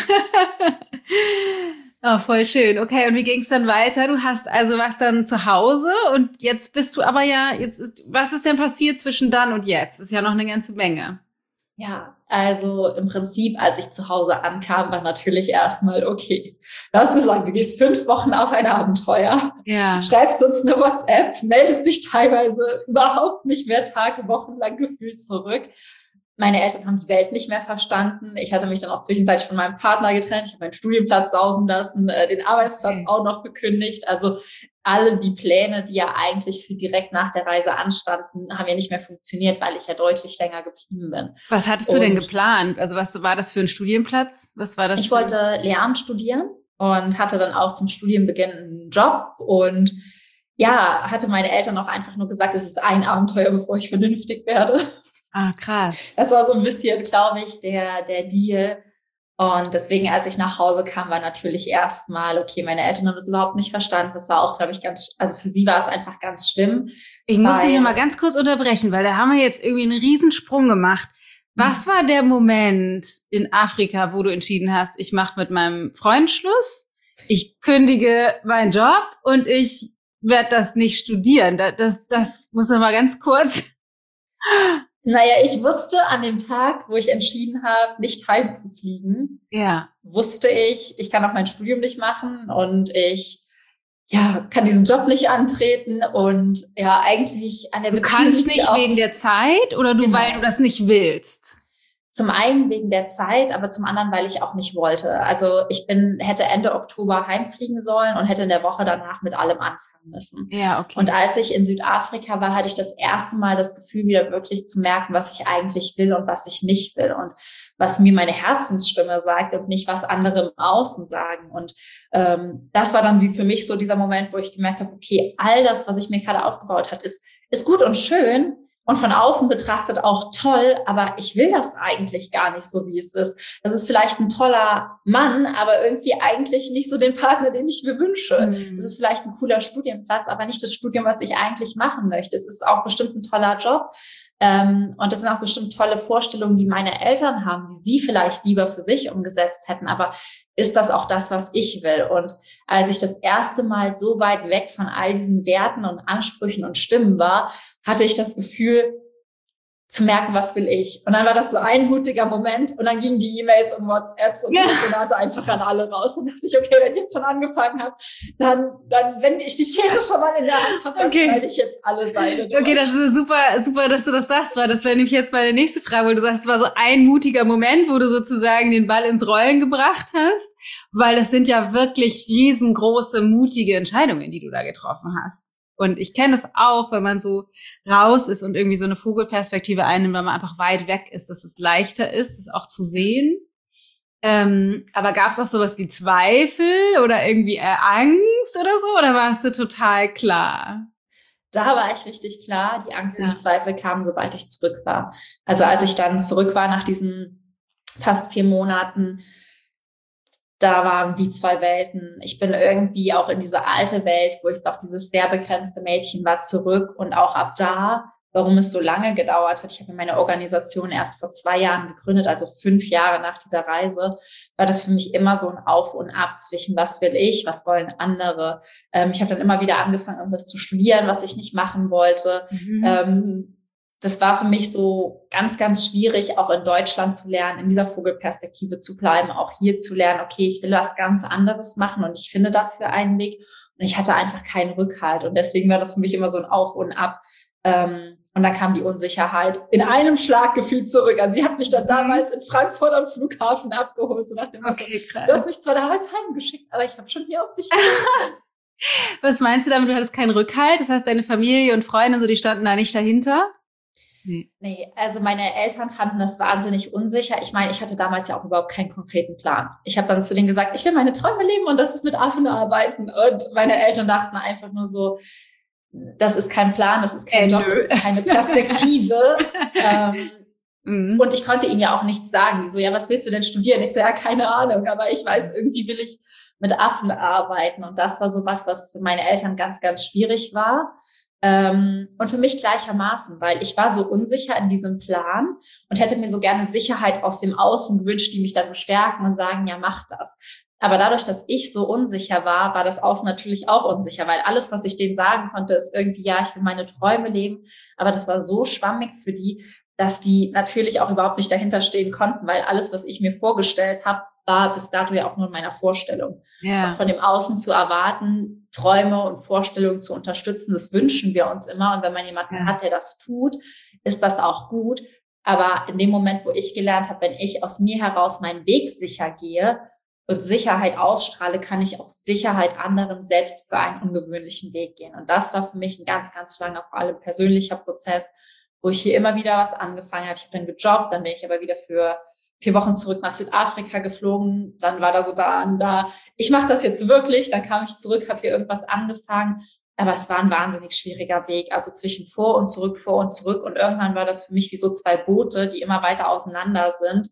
Oh, voll schön. Okay, und wie ging es dann weiter? Du hast also was dann zu Hause und jetzt bist du aber was ist denn passiert zwischen dann und jetzt? Ist ja noch eine ganze Menge. Ja, also im Prinzip, als ich zu Hause ankam, war natürlich erstmal, okay, du hast gesagt, du gehst 5 Wochen auf ein Abenteuer, schreibst uns eine WhatsApp, meldest dich teilweise überhaupt nicht mehr Tage, Wochen lang gefühlt zurück. Meine Eltern haben die Welt nicht mehr verstanden. Ich hatte mich dann auch zwischenzeitlich von meinem Partner getrennt. Ich habe meinen Studienplatz sausen lassen, den Arbeitsplatz auch noch gekündigt. Also alle die Pläne, die ja eigentlich für direkt nach der Reise anstanden, haben ja nicht mehr funktioniert, weil ich ja deutlich länger geblieben bin. Was hattest du denn geplant? Also was war das für ein Studienplatz? Was war das? Ich wollte Lehramt studieren und hatte dann auch zum Studienbeginn einen Job und ja, hatte meine Eltern auch einfach nur gesagt, es ist ein Abenteuer, bevor ich vernünftig werde. Ah, krass. Das war so ein bisschen, glaube ich, der Deal. Und deswegen, als ich nach Hause kam, war natürlich erstmal, okay, meine Eltern haben das überhaupt nicht verstanden. Das war auch, glaube ich, also für sie war es einfach ganz schlimm. Ich muss dich mal ganz kurz unterbrechen, weil da haben wir jetzt irgendwie einen Riesensprung gemacht. Was war der Moment in Afrika, wo du entschieden hast, ich mache mit meinem Freund Schluss, ich kündige meinen Job und ich werde das nicht studieren? Das muss noch mal ganz kurz. Naja, ich wusste an dem Tag, wo ich entschieden habe, nicht heimzufliegen, wusste ich kann auch mein Studium nicht machen und ich kann diesen Job nicht antreten und eigentlich an der Beziehung. Du kannst nicht wegen der Zeit oder weil du das nicht willst? Zum einen wegen der Zeit, aber zum anderen, weil ich auch nicht wollte. Also ich hätte Ende Oktober heimfliegen sollen und hätte in der Woche danach mit allem anfangen müssen. Ja, okay. Und als ich in Südafrika war, hatte ich das erste Mal das Gefühl, wieder wirklich zu merken, was ich eigentlich will und was ich nicht will und was mir meine Herzensstimme sagt und nicht, was andere im Außen sagen. Und das war dann wie für mich so dieser Moment, wo ich gemerkt habe, okay, all das, was ich mir gerade aufgebaut habe, ist gut und schön, und von außen betrachtet auch toll, aber ich will das eigentlich gar nicht so, wie es ist. Das ist vielleicht ein toller Mann, aber irgendwie eigentlich nicht so den Partner, den ich mir wünsche. Das ist vielleicht ein cooler Studienplatz, aber nicht das Studium, was ich eigentlich machen möchte. Es ist auch bestimmt ein toller Job. Und das sind auch bestimmt tolle Vorstellungen, die meine Eltern haben, die sie vielleicht lieber für sich umgesetzt hätten. Aber ist das auch das, was ich will? Und als ich das erste Mal so weit weg von all diesen Werten und Ansprüchen und Stimmen war, hatte ich das Gefühl, zu merken, was will ich. Und dann war das so ein mutiger Moment und dann gingen die E-Mails und WhatsApps und Telefonate einfach an alle raus. Und dachte ich, okay, wenn ich jetzt schon angefangen habe, dann, wenn ich die Schere schon mal in der Hand habe, dann schneide ich jetzt alle Seile durch. Okay, das ist super, dass du das sagst, weil das wäre nämlich jetzt meine nächste Frage, weil du sagst, es war so ein mutiger Moment, wo du sozusagen den Ball ins Rollen gebracht hast, weil das sind ja wirklich riesengroße, mutige Entscheidungen, die du da getroffen hast. Und ich kenne es auch, wenn man so raus ist und irgendwie so eine Vogelperspektive einnimmt, weil man einfach weit weg ist, dass es leichter ist, es auch zu sehen. Aber gab es auch sowas wie Zweifel oder irgendwie Angst oder so? Oder warst du total klar? Da war ich richtig klar. Die Angst und die Zweifel kamen, sobald ich zurück war. Also als ich dann zurück war nach diesen fast 4 Monaten, da waren wie 2 Welten. Ich bin irgendwie auch in diese alte Welt, wo ich doch dieses sehr begrenzte Mädchen war, zurück. Und auch ab da, warum es so lange gedauert hat, ich habe meine Organisation erst vor 2 Jahren gegründet, also 5 Jahre nach dieser Reise, war das für mich immer so ein Auf und Ab zwischen was will ich, was wollen andere. Ich habe dann immer wieder angefangen, irgendwas zu studieren, was ich nicht machen wollte. Das war für mich so ganz, ganz schwierig, auch in Deutschland zu lernen, in dieser Vogelperspektive zu bleiben, auch hier zu lernen, okay, ich will was ganz anderes machen und ich finde dafür einen Weg. Und ich hatte einfach keinen Rückhalt. Und deswegen war das für mich immer so ein Auf und Ab. Und dann kam die Unsicherheit in einem Schlag gefühlt zurück. Also sie hat mich dann damals in Frankfurt am Flughafen abgeholt. So nach dem Motto, krass. Du hast mich zwar damals heimgeschickt, aber ich habe schon hier auf dich gewartet. Was meinst du damit, du hattest keinen Rückhalt? Das heißt, deine Familie und Freunde, so, die standen da nicht dahinter? Nee, also meine Eltern fanden das wahnsinnig unsicher. Ich meine, ich hatte damals ja auch überhaupt keinen konkreten Plan. Ich habe dann zu denen gesagt, ich will meine Träume leben und das ist mit Affen arbeiten. Und meine Eltern dachten einfach nur so, das ist kein Plan, das ist kein Job, das ist keine Perspektive. Und ich konnte ihnen ja auch nichts sagen. Die so, ja, was willst du denn studieren? Ich so, ja, keine Ahnung, aber ich weiß, irgendwie will ich mit Affen arbeiten. Und das war so was für meine Eltern ganz, ganz schwierig war. Und für mich gleichermaßen, weil ich war so unsicher in diesem Plan und hätte mir so gerne Sicherheit aus dem Außen gewünscht, die mich dann bestärken und sagen, ja, mach das. Aber dadurch, dass ich so unsicher war das Außen natürlich auch unsicher, weil alles, was ich denen sagen konnte, ist irgendwie, ja, ich will meine Träume leben. Aber das war so schwammig für die, dass die natürlich auch überhaupt nicht dahinter stehen konnten, weil alles, was ich mir vorgestellt habe, war bis dato ja auch nur in meiner Vorstellung. Ja. Und von dem Außen zu erwarten, Träume und Vorstellungen zu unterstützen, das wünschen wir uns immer. Und wenn man jemanden hat, der das tut, ist das auch gut. Aber in dem Moment, wo ich gelernt habe, wenn ich aus mir heraus meinen Weg sicher gehe und Sicherheit ausstrahle, kann ich auch Sicherheit anderen selbst für einen ungewöhnlichen Weg gehen. Und das war für mich ein ganz, ganz langer, vor allem persönlicher Prozess, wo ich hier immer wieder was angefangen habe. Ich habe dann gejobbt, dann bin ich aber wieder für 4 Wochen zurück nach Südafrika geflogen. Dann war da so da, ich mache das jetzt wirklich. Dann kam ich zurück, habe hier irgendwas angefangen. Aber es war ein wahnsinnig schwieriger Weg. Also zwischen vor und zurück. Und irgendwann war das für mich wie so 2 Boote, die immer weiter auseinander sind.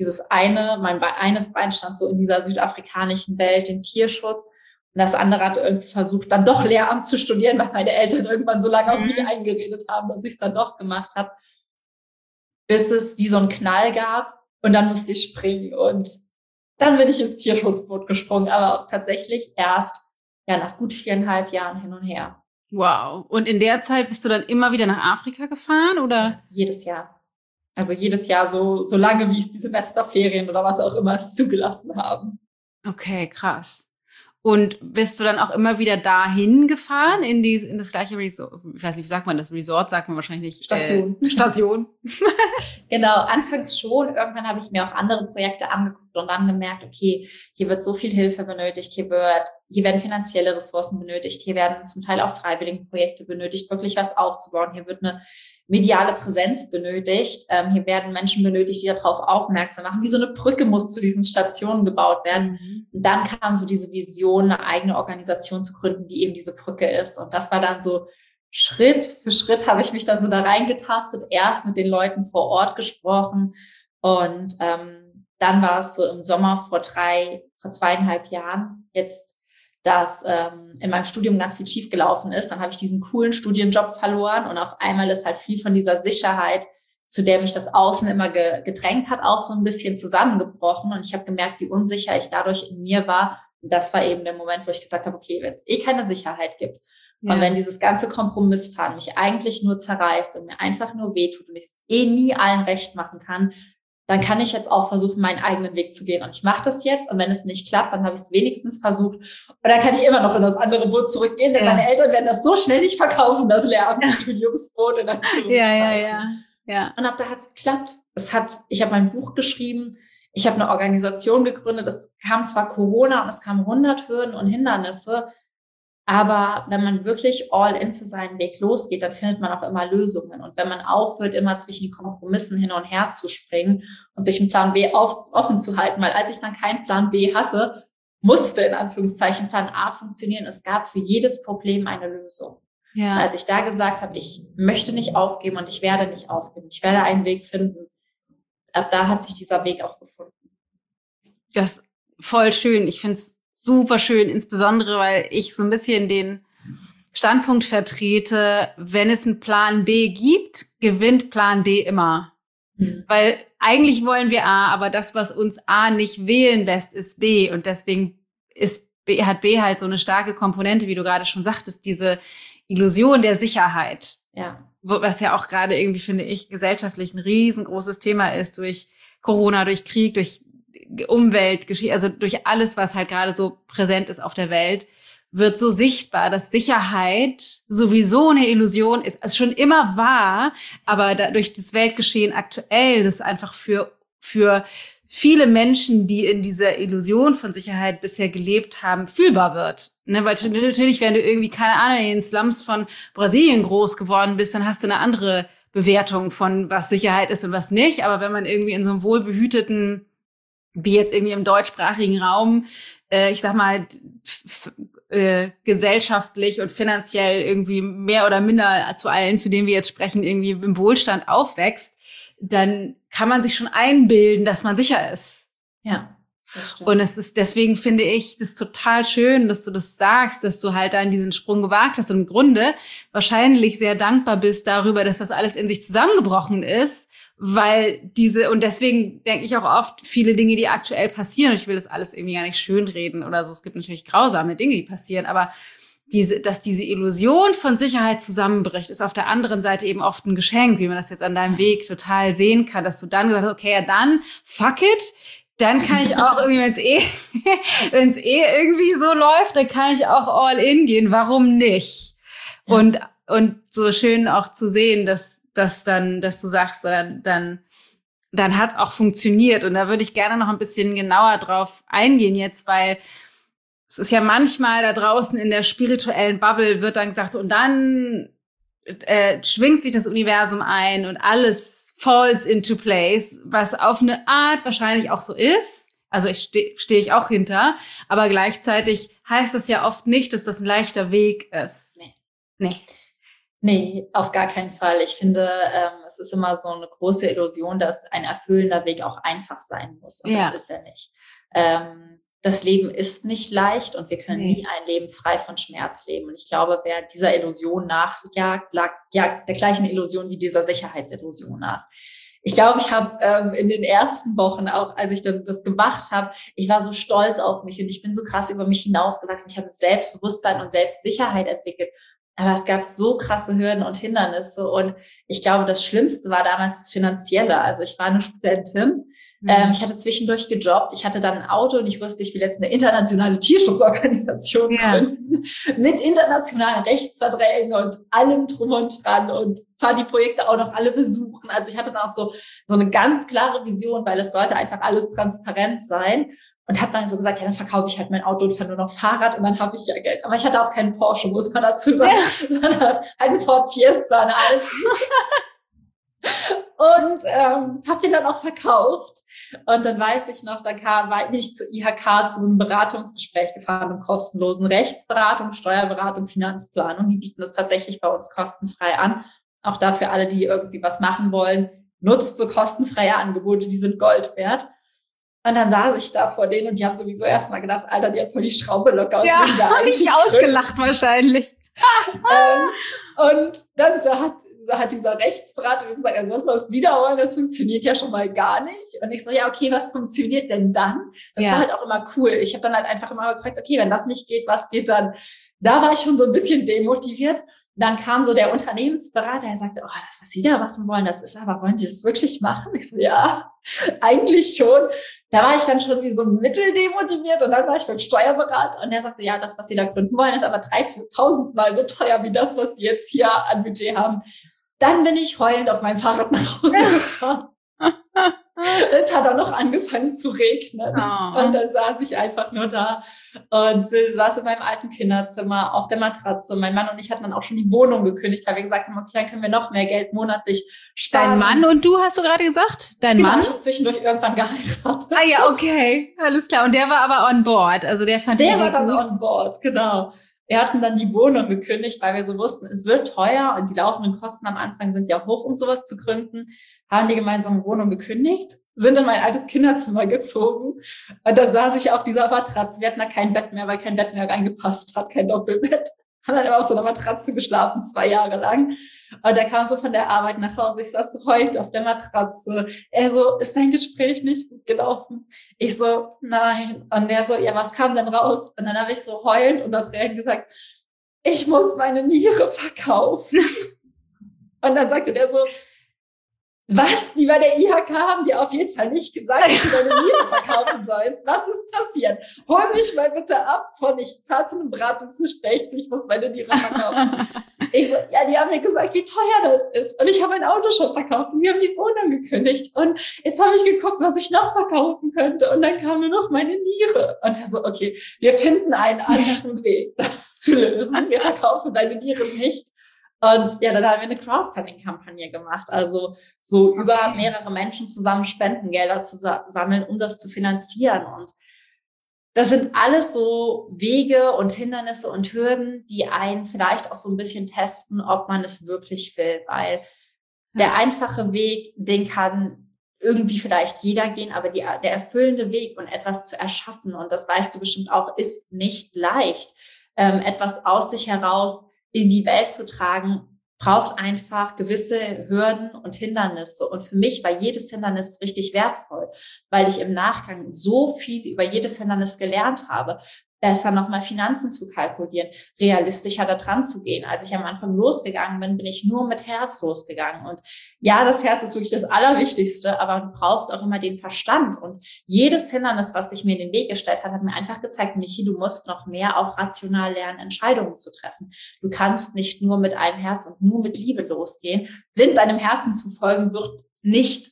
Eines Bein stand so in dieser südafrikanischen Welt, den Tierschutz. Und das andere hat irgendwie versucht, dann doch Lehramt zu studieren, weil meine Eltern irgendwann so lange auf mich eingeredet haben, dass ich es dann doch gemacht habe. Bis es wie so einen Knall gab. Und dann musste ich springen und dann bin ich ins Tierschutzboot gesprungen, aber auch tatsächlich erst nach gut 4,5 Jahren hin und her. Wow. Und in der Zeit bist du dann immer wieder nach Afrika gefahren, oder? Ja, jedes Jahr. Also jedes Jahr so lange, wie es die Semesterferien oder was auch immer es zugelassen haben. Okay, krass. Und bist du dann auch immer wieder dahin gefahren, in das gleiche Resort? Ich weiß nicht, wie sagt man das? Resort sagt man wahrscheinlich nicht. Station. Genau, anfangs schon. Irgendwann habe ich mir auch andere Projekte angeguckt und dann gemerkt, okay, hier wird so viel Hilfe benötigt, hier werden finanzielle Ressourcen benötigt, hier werden zum Teil auch Freiwilligenprojekte benötigt, wirklich was aufzubauen. Hier wird eine mediale Präsenz benötigt. Hier werden Menschen benötigt, die darauf aufmerksam machen. Wie so eine Brücke muss zu diesen Stationen gebaut werden. Und dann kam so diese Vision, eine eigene Organisation zu gründen, die eben diese Brücke ist. Und das war dann so Schritt für Schritt habe ich mich dann so da reingetastet, erst mit den Leuten vor Ort gesprochen und dann war es so im Sommer vor 2,5 Jahren jetzt, dass in meinem Studium ganz viel schiefgelaufen ist. Dann habe ich diesen coolen Studienjob verloren und auf einmal ist halt viel von dieser Sicherheit, zu der mich das Außen immer gedrängt hat, auch so ein bisschen zusammengebrochen. Und ich habe gemerkt, wie unsicher ich dadurch in mir war. Und das war eben der Moment, wo ich gesagt habe, okay, wenn es keine Sicherheit gibt und wenn dieses ganze Kompromissfahren mich eigentlich nur zerreißt und mir einfach nur wehtut und ich es nie allen recht machen kann, dann kann ich jetzt auch versuchen, meinen eigenen Weg zu gehen. Und ich mache das jetzt. Und wenn es nicht klappt, dann habe ich es wenigstens versucht. Und dann kann ich immer noch in das andere Boot zurückgehen, denn meine Eltern werden das so schnell nicht verkaufen, das Lehramtsstudiumsboot. Ja. Und ab da hat es geklappt. Ich habe mein Buch geschrieben. Ich habe eine Organisation gegründet. Es kam zwar Corona und es kamen 100 Hürden und Hindernisse. Aber wenn man wirklich all in für seinen Weg losgeht, dann findet man auch immer Lösungen. Und wenn man aufhört, immer zwischen Kompromissen hin und her zu springen und sich einen Plan B offen zu halten, weil als ich dann keinen Plan B hatte, musste in Anführungszeichen Plan A funktionieren. Es gab für jedes Problem eine Lösung. Ja. Und als ich da gesagt habe, ich möchte nicht aufgeben und ich werde nicht aufgeben, ich werde einen Weg finden, ab da hat sich dieser Weg auch gefunden. Das ist voll schön. Ich finde es super schön, insbesondere, weil ich so ein bisschen den Standpunkt vertrete, wenn es einen Plan B gibt, gewinnt Plan B immer. Weil eigentlich wollen wir A, aber das, was uns A nicht wählen lässt, ist B. Und deswegen hat B halt so eine starke Komponente, wie du gerade schon sagtest, diese Illusion der Sicherheit. Ja. Was ja auch gerade irgendwie, finde ich, gesellschaftlich ein riesengroßes Thema ist, durch Corona, durch Krieg, durch Umwelt, also durch alles, was halt gerade so präsent ist auf der Welt, wird so sichtbar, dass Sicherheit sowieso eine Illusion ist. Es schon immer war, aber durch das Weltgeschehen aktuell, das einfach für viele Menschen, die in dieser Illusion von Sicherheit bisher gelebt haben, fühlbar wird. Ne? Weil natürlich, wenn du irgendwie, keine Ahnung, in den Slums von Brasilien groß geworden bist, dann hast du eine andere Bewertung von, was Sicherheit ist und was nicht. Aber wenn man irgendwie in so einem wohlbehüteten, wie jetzt irgendwie im deutschsprachigen Raum, ich sag mal, gesellschaftlich und finanziell irgendwie mehr oder minder zu allen, zu denen wir jetzt sprechen, irgendwie im Wohlstand aufwächst, dann kann man sich schon einbilden, dass man sicher ist. Ja. Und deswegen finde ich das total schön, dass du das sagst, dass du halt dann diesen Sprung gewagt hast und im Grunde wahrscheinlich sehr dankbar bist darüber, dass das alles in sich zusammengebrochen ist, weil und deswegen denke ich auch oft, viele Dinge, die aktuell passieren, und ich will das alles irgendwie gar nicht schönreden oder so, es gibt natürlich grausame Dinge, die passieren, aber dass diese Illusion von Sicherheit zusammenbricht, ist auf der anderen Seite eben oft ein Geschenk, wie man das jetzt an deinem Weg total sehen kann, dass du dann gesagt hast, okay, ja dann, fuck it, dann kann ich auch irgendwie, wenn es irgendwie so läuft, dann kann ich auch all in gehen, warum nicht? Ja. Und so schön auch zu sehen, dass du sagst, dann hat's auch funktioniert. Und da würde ich gerne noch ein bisschen genauer drauf eingehen jetzt, weil es ist ja manchmal da draußen in der spirituellen Bubble wird dann gesagt, und dann schwingt sich das Universum ein und alles falls into place, was auf eine Art wahrscheinlich auch so ist. Also stehe ich auch hinter. Aber gleichzeitig heißt das ja oft nicht, dass das ein leichter Weg ist. Nee, auf gar keinen Fall. Ich finde, es ist immer so eine große Illusion, dass ein erfüllender Weg auch einfach sein muss. Und das ist er nicht. Das Leben ist nicht leicht und wir können nie ein Leben frei von Schmerz leben. Und ich glaube, wer dieser Illusion nachjagt, jagt der gleichen Illusion wie dieser Sicherheitsillusion nach. Ich glaube, ich habe in den ersten Wochen, auch als ich dann das gemacht habe, ich war so stolz auf mich und ich bin so krass über mich hinausgewachsen. Ich habe Selbstbewusstsein und Selbstsicherheit entwickelt. Aber es gab so krasse Hürden und Hindernisse und ich glaube, das Schlimmste war damals das Finanzielle. Also ich war eine Studentin, ich hatte zwischendurch gejobbt, ich hatte dann ein Auto und ich wusste, ich will jetzt eine internationale Tierschutzorganisation gründen mit internationalen Rechtsverträgen und allem drum und dran und fahre die Projekte auch noch alle besuchen. Also ich hatte dann auch so eine ganz klare Vision, weil es sollte einfach alles transparent sein. Und habe dann so gesagt, ja, dann verkaufe ich halt mein Auto und fahre nur noch Fahrrad und dann habe ich ja Geld. Aber ich hatte auch keinen Porsche, muss man dazu sagen, sondern halt einen Ford Fiesta, einen alten. Und habe den dann auch verkauft. Und dann weiß ich noch, bin ich zur IHK zu so einem Beratungsgespräch gefahren, um kostenlosen Rechtsberatung, Steuerberatung, Finanzplanung. Die bieten das tatsächlich bei uns kostenfrei an. Auch dafür alle, die irgendwie was machen wollen, nutzt so kostenfreie Angebote, die sind Gold wert. Und dann saß ich da vor denen und die haben sowieso erstmal gedacht, Alter, die hat voll die Schraube locker aus dem da habe ich ausgelacht wahrscheinlich. Und dann hat dieser Rechtsberater gesagt, also das, was Sie da wollen, das funktioniert ja schon mal gar nicht. Und ich so, ja, okay, was funktioniert denn dann? Das war halt auch immer cool. Ich habe dann halt einfach immer gefragt, okay, wenn das nicht geht, was geht dann? Da war ich schon so ein bisschen demotiviert. Dann kam so der Unternehmensberater, er sagte, oh, das, was Sie da machen wollen, das ist aber, wollen Sie das wirklich machen? Ich so, ja, eigentlich schon. Da war ich dann schon wie so mitteldemotiviert und dann war ich beim Steuerberater und der sagte, ja, das, was Sie da gründen wollen, ist aber 3.000 Mal so teuer wie das, was Sie jetzt hier an Budget haben. Dann bin ich heulend auf meinem Fahrrad nach Hause gefahren. Es hat auch noch angefangen zu regnen. Oh. Und dann saß ich einfach nur da und saß in meinem alten Kinderzimmer auf der Matratze. Mein Mann und ich hatten dann auch schon die Wohnung gekündigt, weil wir gesagt haben, okay, dann können wir noch mehr Geld monatlich sparen. Dein Mann und du, hast du gerade gesagt? Dein Mann? Ich habe zwischendurch irgendwann geheiratet. Ah ja, okay, alles klar. Und der war aber on board. Also der war dann on board, genau. Wir hatten dann die Wohnung gekündigt, weil wir so wussten, es wird teuer und die laufenden Kosten am Anfang sind ja hoch, um sowas zu gründen. Haben die gemeinsame Wohnung gekündigt, sind in mein altes Kinderzimmer gezogen und dann saß ich auf dieser Matratze. Wir hatten da kein Bett mehr, weil kein Bett mehr reingepasst hat, kein Doppelbett. Haben dann immer auf so einer Matratze geschlafen, 2 Jahre lang. Und der kam so von der Arbeit nach Hause. Ich saß so heulend auf der Matratze. Er so, ist dein Gespräch nicht gut gelaufen? Ich so, nein. Und der so, ja, was kam denn raus? Und dann habe ich so heulend unter Tränen gesagt, ich muss meine Niere verkaufen. Und dann sagte der so, Was? Die bei der IHK haben dir auf jeden Fall nicht gesagt, dass du deine Niere verkaufen sollst. Was ist passiert? Hol mich mal bitte ab ich fahre zu einem Beratungsgespräch, ich muss meine Niere verkaufen. Ich so, ja, die haben mir gesagt, wie teuer das ist. Und ich habe mein Auto schon verkauft und wir haben die Wohnung gekündigt. Und jetzt habe ich geguckt, was ich noch verkaufen könnte. Und dann kam nur noch meine Niere. Und er so, okay, wir finden einen anderen Weg, das zu lösen. Wir verkaufen deine Niere nicht. Und ja, dann haben wir eine Crowdfunding-Kampagne gemacht, also so über mehrere Menschen zusammen Spendengelder zu sammeln, um das zu finanzieren. Und das sind alles so Wege und Hindernisse und Hürden, die einen vielleicht auch so ein bisschen testen, ob man es wirklich will, weil der einfache Weg, den kann irgendwie vielleicht jeder gehen, aber der erfüllende Weg und etwas zu erschaffen, und das weißt du bestimmt auch, ist nicht leicht. Etwas aus sich heraus in die Welt zu tragen, braucht einfach gewisse Hürden und Hindernisse. Und für mich war jedes Hindernis richtig wertvoll, weil ich im Nachgang so viel über jedes Hindernis gelernt habe. Besser nochmal Finanzen zu kalkulieren, realistischer da dran zu gehen. Als ich am Anfang losgegangen bin, bin ich nur mit Herz losgegangen. Und ja, das Herz ist wirklich das Allerwichtigste, aber du brauchst auch immer den Verstand. Und jedes Hindernis, was sich mir in den Weg gestellt hat, hat mir einfach gezeigt, Michi, du musst noch mehr auch rational lernen, Entscheidungen zu treffen. Du kannst nicht nur mit einem Herz und nur mit Liebe losgehen. Blind deinem Herzen zu folgen, wird nicht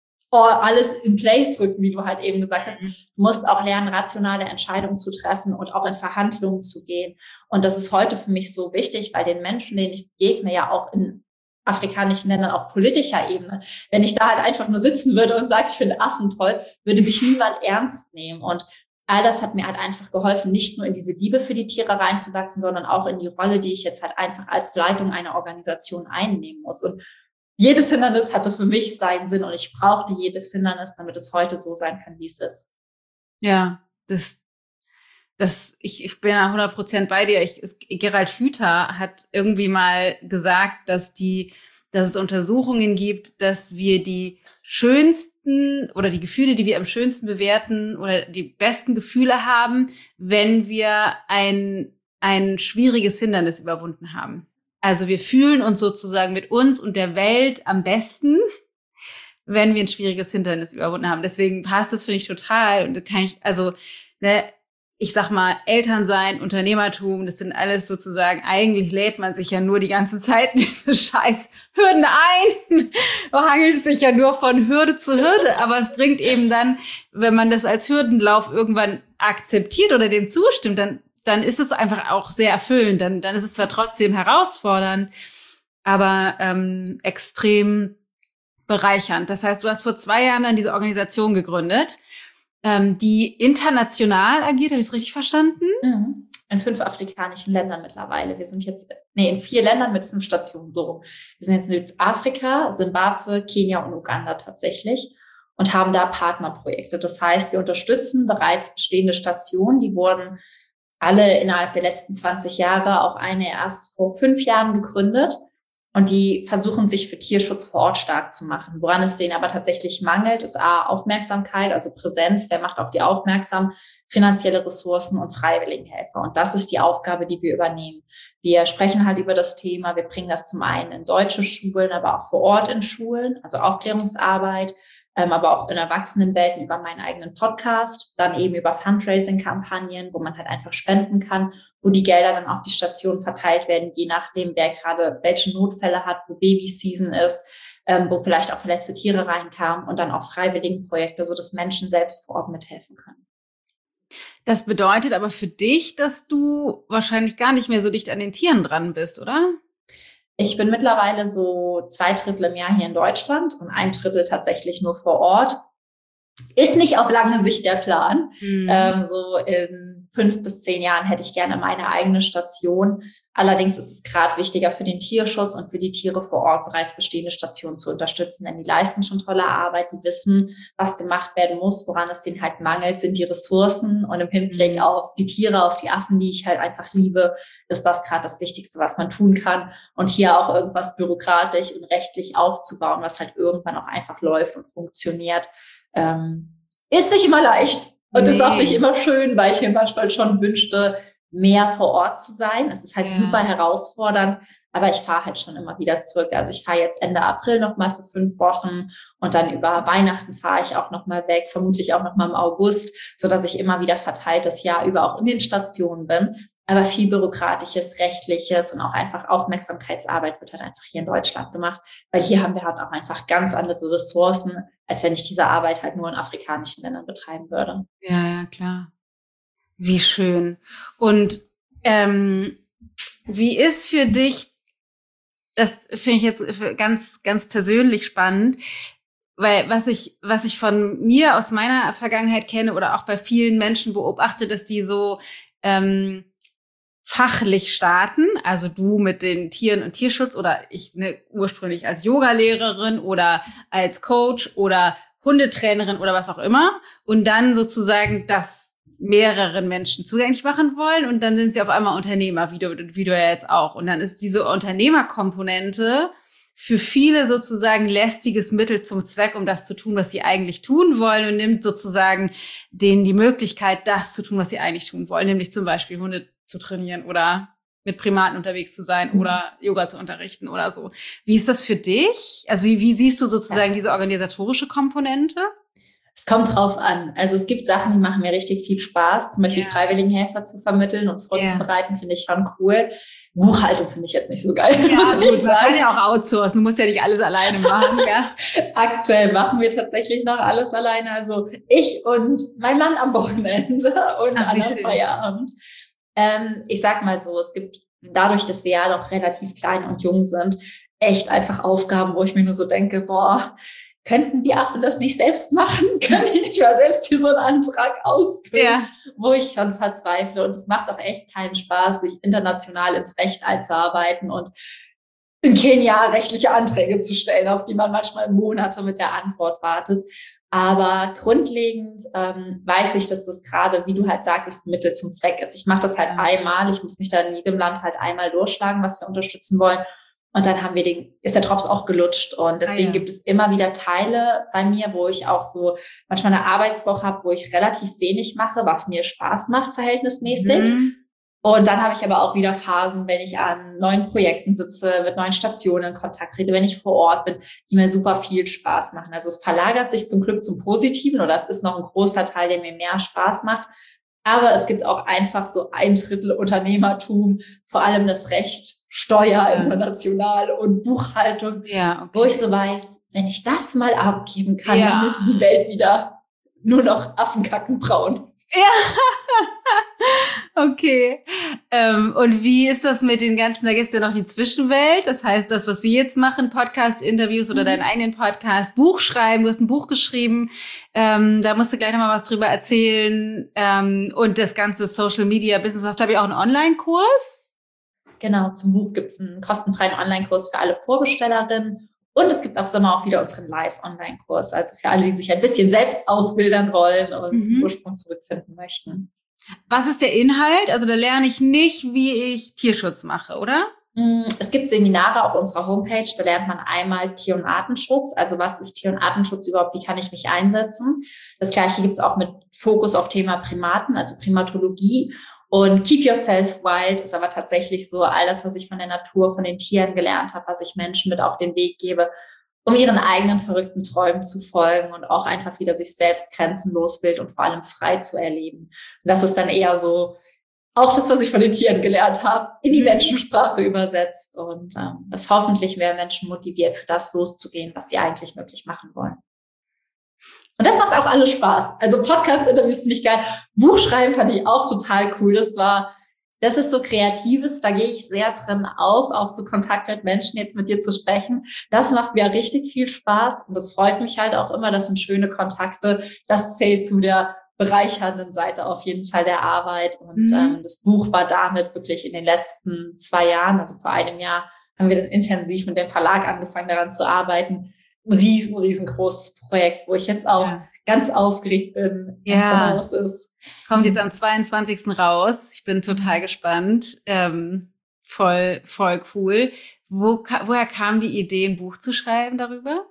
alles in place rücken, wie du halt eben gesagt hast. Du musst auch lernen, rationale Entscheidungen zu treffen und auch in Verhandlungen zu gehen. Und das ist heute für mich so wichtig, weil den Menschen, denen ich begegne, ja auch in afrikanischen Ländern auf politischer Ebene, wenn ich da halt einfach nur sitzen würde und sage, ich finde Affen toll, würde mich niemand ernst nehmen. Und all das hat mir halt einfach geholfen, nicht nur in diese Liebe für die Tiere reinzuwachsen, sondern auch in die Rolle, die ich jetzt halt einfach als Leitung einer Organisation einnehmen muss. Und jedes Hindernis hatte für mich seinen Sinn und ich brauchte jedes Hindernis, damit es heute so sein kann, wie es ist. Ja, ich bin ja 100% bei dir. Gerald Hüther hat irgendwie mal gesagt, dass es Untersuchungen gibt, dass wir die schönsten oder die Gefühle, die wir am schönsten bewerten oder die besten Gefühle haben, wenn wir ein schwieriges Hindernis überwunden haben. Also wir fühlen uns sozusagen mit uns und der Welt am besten, wenn wir ein schwieriges Hindernis überwunden haben. Deswegen passt das, finde ich, total. Und das kann ich sag mal, Elternsein, Unternehmertum, das sind alles sozusagen, eigentlich lädt man sich ja nur die ganze Zeit diese scheiß Hürden ein. Man hangelt sich ja nur von Hürde zu Hürde. Aber es bringt eben dann, wenn man das als Hürdenlauf irgendwann akzeptiert oder dem zustimmt, dann ist es einfach auch sehr erfüllend. Dann ist es zwar trotzdem herausfordernd, aber extrem bereichernd. Das heißt, du hast vor 2 Jahren dann diese Organisation gegründet, die international agiert. Habe ich es richtig verstanden? Mhm. In 5 afrikanischen Ländern mittlerweile. Wir sind jetzt, in 4 Ländern mit 5 Stationen, so. Wir sind jetzt in Südafrika, Simbabwe, Kenia und Uganda tatsächlich und haben da Partnerprojekte. Das heißt, wir unterstützen bereits bestehende Stationen, die wurden alle innerhalb der letzten 20 Jahre, auch eine erst vor 5 Jahren gegründet. Und die versuchen, sich für Tierschutz vor Ort stark zu machen. Woran es denen aber tatsächlich mangelt, ist A, Aufmerksamkeit, also Präsenz. Wer macht auf die aufmerksam? Finanzielle Ressourcen und Freiwilligenhelfer. Und das ist die Aufgabe, die wir übernehmen. Wir sprechen halt über das Thema. Wir bringen das zum einen in deutsche Schulen, aber auch vor Ort in Schulen, also Aufklärungsarbeit, aber auch in Erwachsenenwelten über meinen eigenen Podcast, dann eben über Fundraising-Kampagnen, wo man halt einfach spenden kann, wo die Gelder dann auf die Station verteilt werden, je nachdem, wer gerade welche Notfälle hat, wo Baby-Season ist, wo vielleicht auch verletzte Tiere reinkamen und dann auch Freiwilligenprojekte, so dass Menschen selbst vor Ort mithelfen können. Das bedeutet aber für dich, dass du wahrscheinlich gar nicht mehr so dicht an den Tieren dran bist, oder? Ich bin mittlerweile so 2/3 im Jahr hier in Deutschland und 1/3 tatsächlich nur vor Ort. Ist nicht auf lange Sicht der Plan. So in 5 bis 10 Jahren hätte ich gerne meine eigene Station. Allerdings ist es gerade wichtiger für den Tierschutz und für die Tiere vor Ort, bereits bestehende Stationen zu unterstützen, denn die leisten schon tolle Arbeit, die wissen, was gemacht werden muss, woran es denen halt mangelt, sind die Ressourcen, und im Hinblick auf die Tiere, auf die Affen, die ich halt einfach liebe, ist das gerade das Wichtigste, was man tun kann, und hier auch irgendwas bürokratisch und rechtlich aufzubauen, was halt irgendwann auch einfach läuft und funktioniert, ist nicht immer leicht und ist auch nicht immer schön, weil ich mir manchmal schon wünschte, mehr vor Ort zu sein. Es ist halt super herausfordernd, Aber ich fahre halt schon immer wieder zurück. Also ich fahre jetzt Ende April nochmal für 5 Wochen und dann über Weihnachten fahre ich auch nochmal weg, vermutlich auch nochmal im August, so dass ich immer wieder verteilt das Jahr über auch in den Stationen bin. Aber viel bürokratisches, rechtliches und auch einfach Aufmerksamkeitsarbeit wird halt einfach hier in Deutschland gemacht, weil hier haben wir halt auch einfach ganz andere Ressourcen, als wenn ich diese Arbeit halt nur in afrikanischen Ländern betreiben würde. Ja, klar. Wie schön. Und wie ist für dich, das finde ich jetzt ganz, ganz persönlich spannend, weil was ich von mir aus meiner Vergangenheit kenne oder auch bei vielen Menschen beobachte, dass die so fachlich starten, also du mit den Tieren und Tierschutz oder ich ursprünglich als Yogalehrerin oder als Coach oder Hundetrainerin oder was auch immer und dann sozusagen das mehreren Menschen zugänglich machen wollen und dann sind sie auf einmal Unternehmer, wie du ja jetzt auch. Und dann ist diese Unternehmerkomponente für viele sozusagen lästiges Mittel zum Zweck, um das zu tun, was sie eigentlich tun wollen und nimmt sozusagen denen die Möglichkeit, das zu tun, was sie eigentlich tun wollen, nämlich zum Beispiel Hunde zu trainieren oder mit Primaten unterwegs zu sein oder Yoga zu unterrichten oder so. Wie ist das für dich? Also wie siehst du sozusagen diese organisatorische Komponente? Es kommt drauf an. Also es gibt Sachen, die machen mir richtig viel Spaß. Zum Beispiel Freiwilligenhelfer zu vermitteln und vorzubereiten, finde ich schon cool. Buchhaltung finde ich jetzt nicht so geil. Ja, gut, man kann ja auch outsourcen. Du musst ja nicht alles alleine machen, ja. Aktuell machen wir tatsächlich noch alles alleine. Also ich und mein Mann am Wochenende und an Feierabend. Ich sag mal so, es gibt dadurch, dass wir ja noch relativ klein und jung sind, echt einfach Aufgaben, wo ich mir nur so denke, boah, könnten die Affen das nicht selbst machen? Können die nicht mal selbst hier so einen Antrag ausfüllen? Wo ich schon verzweifle. Und es macht auch echt keinen Spaß, sich international ins Recht einzuarbeiten und in Kenia rechtliche Anträge zu stellen, auf die man manchmal Monate mit der Antwort wartet. Aber grundlegend weiß ich, dass das gerade, wie du halt sagtest, ein Mittel zum Zweck ist. Ich mache das halt einmal. Ich muss mich da in jedem Land halt einmal durchschlagen, was wir unterstützen wollen. Und dann ist der Drops auch gelutscht. Und deswegen gibt es immer wieder Teile bei mir, wo ich auch so manchmal eine Arbeitswoche habe, wo ich relativ wenig mache, was mir Spaß macht, verhältnismäßig. Und dann habe ich aber auch wieder Phasen, wenn ich an neuen Projekten sitze, mit neuen Stationen in Kontakt trete, wenn ich vor Ort bin, die mir super viel Spaß machen. Also es verlagert sich zum Glück zum Positiven oder es ist noch ein großer Teil, der mir mehr Spaß macht. Aber es gibt auch einfach so 1/3 Unternehmertum, vor allem das Recht, Steuer international und Buchhaltung, wo ich so weiß, wenn ich das mal abgeben kann, dann ist die Welt wieder nur noch Affenkackenbraun. Okay. Und wie ist das mit den ganzen, da gibt's ja noch die Zwischenwelt, das heißt, das, was wir jetzt machen, Podcast-Interviews oder deinen eigenen Podcast, Buch schreiben, du hast ein Buch geschrieben, da musst du gleich nochmal was drüber erzählen, und das ganze Social-Media-Business, du hast, glaube ich, auch einen Online-Kurs? Genau, zum Buch gibt's einen kostenfreien Online-Kurs für alle Vorbestellerinnen. Und es gibt auf Sommer auch wieder unseren Live-Online-Kurs, also für alle, die sich ein bisschen selbst ausbildern wollen und zum Ursprung zurückfinden möchten. Was ist der Inhalt? Also da lerne ich nicht, wie ich Tierschutz mache, oder? Es gibt Seminare auf unserer Homepage, da lernt man einmal Tier- und Artenschutz. Also was ist Tier- und Artenschutz überhaupt? Wie kann ich mich einsetzen? Das Gleiche gibt's auch mit Fokus auf Thema Primaten, also Primatologie. Und Keep Yourself Wild ist aber tatsächlich so all das, was ich von der Natur, von den Tieren gelernt habe, was ich Menschen mit auf den Weg gebe, um ihren eigenen verrückten Träumen zu folgen und auch einfach wieder sich selbst grenzenlos wild und vor allem frei zu erleben. Und das ist dann eher so auch das, was ich von den Tieren gelernt habe, in die Menschensprache übersetzt und das hoffentlich mehr Menschen motiviert, für das loszugehen, was sie eigentlich wirklich machen wollen. Und das macht auch alles Spaß. Also Podcast-Interviews finde ich geil. Buchschreiben fand ich auch total cool. Das ist so Kreatives, da gehe ich sehr drin auf, auch so Kontakt mit Menschen jetzt mit dir zu sprechen. Das macht mir richtig viel Spaß und das freut mich halt auch immer. Das sind schöne Kontakte. Das zählt zu der bereichernden Seite auf jeden Fall der Arbeit. Und das Buch war damit wirklich in den letzten 2 Jahren, also vor einem Jahr, haben wir dann intensiv mit dem Verlag angefangen, daran zu arbeiten. Ein riesengroßes Projekt, wo ich jetzt auch ganz aufgeregt bin, was da raus ist. Kommt jetzt am 22. raus. Ich bin total gespannt. Voll cool. Woher kam die Idee, ein Buch zu schreiben darüber?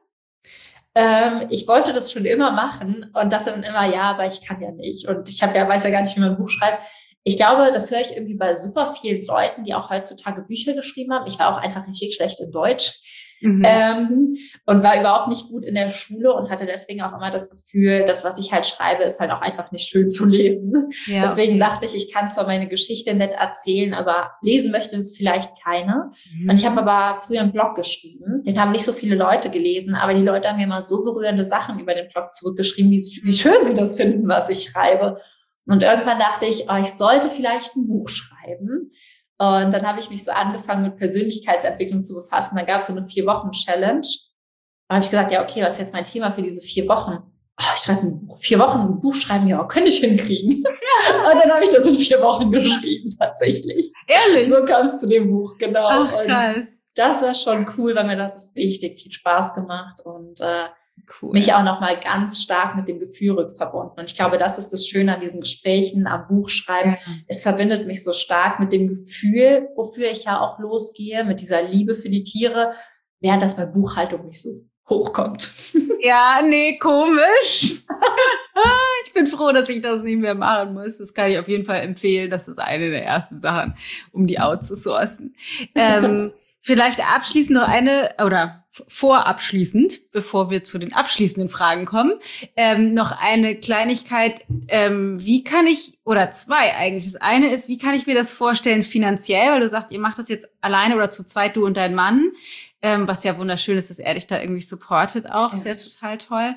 Ich wollte das schon immer machen und dachte dann immer, aber ich kann ja nicht. Und ich weiß ja gar nicht, wie man ein Buch schreibt. Ich glaube, das höre ich irgendwie bei super vielen Leuten, die auch heutzutage Bücher geschrieben haben. Ich war auch einfach richtig schlecht in Deutsch. Und war überhaupt nicht gut in der Schule und hatte deswegen auch immer das Gefühl, das, was ich halt schreibe, ist halt auch einfach nicht schön zu lesen. Ja, deswegen dachte ich kann zwar meine Geschichte nett erzählen, aber lesen möchte es vielleicht keiner. Und ich habe aber früher einen Blog geschrieben. Den haben nicht so viele Leute gelesen, aber die Leute haben mir immer so berührende Sachen über den Blog zurückgeschrieben, wie schön sie das finden, was ich schreibe. Und irgendwann dachte ich, ich sollte vielleicht ein Buch schreiben. Und dann habe ich mich so angefangen, mit Persönlichkeitsentwicklung zu befassen. Dann gab es so eine 4-Wochen-Challenge. Da habe ich gesagt, ja, okay, was ist jetzt mein Thema für diese 4 Wochen? Ich schreibe 4 Wochen ein Buch schreiben, ja, könnte ich hinkriegen. Und dann habe ich das in 4 Wochen geschrieben, tatsächlich. Ehrlich? So kam es zu dem Buch, genau. Ach, krass. Und das war schon cool, weil mir das ist wichtig, viel Spaß gemacht und cool. Mich auch nochmal ganz stark mit dem Gefühl verbunden. Und ich glaube, das ist das Schöne an diesen Gesprächen, am Buchschreiben. Ja. Es verbindet mich so stark mit dem Gefühl, wofür ich ja auch losgehe, mit dieser Liebe für die Tiere, während das bei Buchhaltung nicht so hochkommt. Ja, nee, komisch. Ich bin froh, dass ich das nicht mehr machen muss. Das kann ich auf jeden Fall empfehlen. Das ist eine der ersten Sachen, um die outzusourcen. Vielleicht abschließend noch vorabschließend, bevor wir zu den abschließenden Fragen kommen, noch eine Kleinigkeit, wie kann ich, oder 2 eigentlich. Das eine ist, wie kann ich mir das vorstellen finanziell, weil du sagst, ihr macht das jetzt alleine oder zu zweit, du und dein Mann, was ja wunderschön ist, dass er dich da irgendwie supportet auch, ist ja total toll.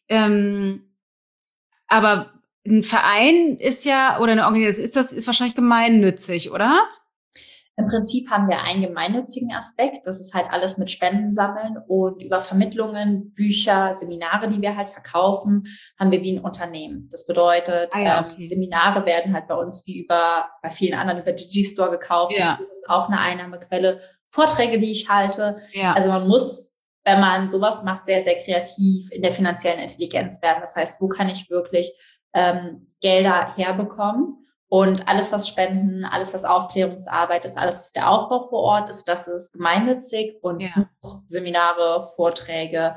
Aber ein Verein ist ja, oder eine Organisation, ist wahrscheinlich gemeinnützig, oder? Im Prinzip haben wir einen gemeinnützigen Aspekt. Das ist halt alles mit Spenden sammeln und über Vermittlungen, Bücher, Seminare, die wir halt verkaufen, haben wir wie ein Unternehmen. Das bedeutet, Seminare werden halt bei uns wie bei vielen anderen über Digistore gekauft. Ja. Das ist auch eine Einnahmequelle. Vorträge, die ich halte. Ja. Also man muss, wenn man sowas macht, sehr, sehr kreativ in der finanziellen Intelligenz werden. Das heißt, wo kann ich wirklich Gelder herbekommen? Und alles, was Spenden, alles, was Aufklärungsarbeit ist, alles, was der Aufbau vor Ort ist, das ist gemeinnützig und Seminare, Vorträge,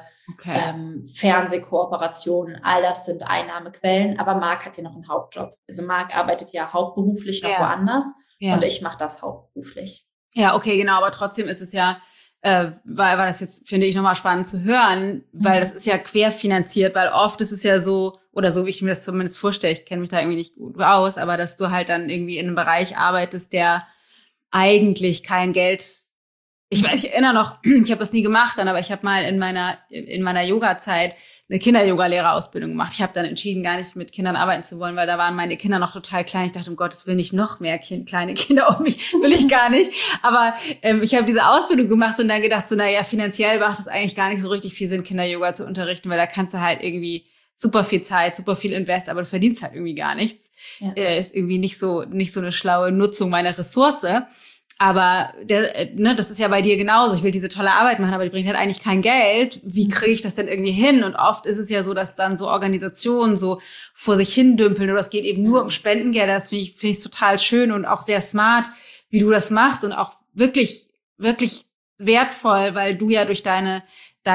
Fernsehkooperationen, all das sind Einnahmequellen. Aber Marc hat ja noch einen Hauptjob. Also Marc arbeitet ja hauptberuflich noch woanders und ich mache das hauptberuflich. Ja, okay, genau. Aber trotzdem ist es ja, war das jetzt, finde ich, nochmal spannend zu hören, weil das ist ja querfinanziert, weil oft ist es ja so, oder so wie ich mir das zumindest vorstelle, ich kenne mich da irgendwie nicht gut aus, aber dass du halt dann irgendwie in einem Bereich arbeitest, der eigentlich kein Geld, ich erinnere noch, ich habe das nie gemacht dann, aber ich habe mal in meiner Yoga-Zeit eine Kinder-Yoga-Lehrerausbildung gemacht. Ich habe dann entschieden, gar nicht mit Kindern arbeiten zu wollen, weil da waren meine Kinder noch total klein. Ich dachte, um Gottes Willen, nicht noch mehr kleine Kinder um mich, will ich gar nicht. Aber ich habe diese Ausbildung gemacht und dann gedacht, so naja, finanziell macht es eigentlich gar nicht so richtig viel Sinn, Kinder-Yoga zu unterrichten, weil da kannst du halt irgendwie super viel Zeit, super viel Invest, aber du verdienst halt irgendwie gar nichts. Ja. Ist irgendwie nicht so eine schlaue Nutzung meiner Ressource. Aber das ist ja bei dir genauso. Ich will diese tolle Arbeit machen, aber die bringt halt eigentlich kein Geld. Wie kriege ich das denn irgendwie hin? Und oft ist es ja so, dass dann so Organisationen so vor sich hin dümpeln oder es geht eben nur um Spendengelder. Das finde ich total schön und auch sehr smart, wie du das machst und auch wirklich, wirklich wertvoll, weil du ja durch deine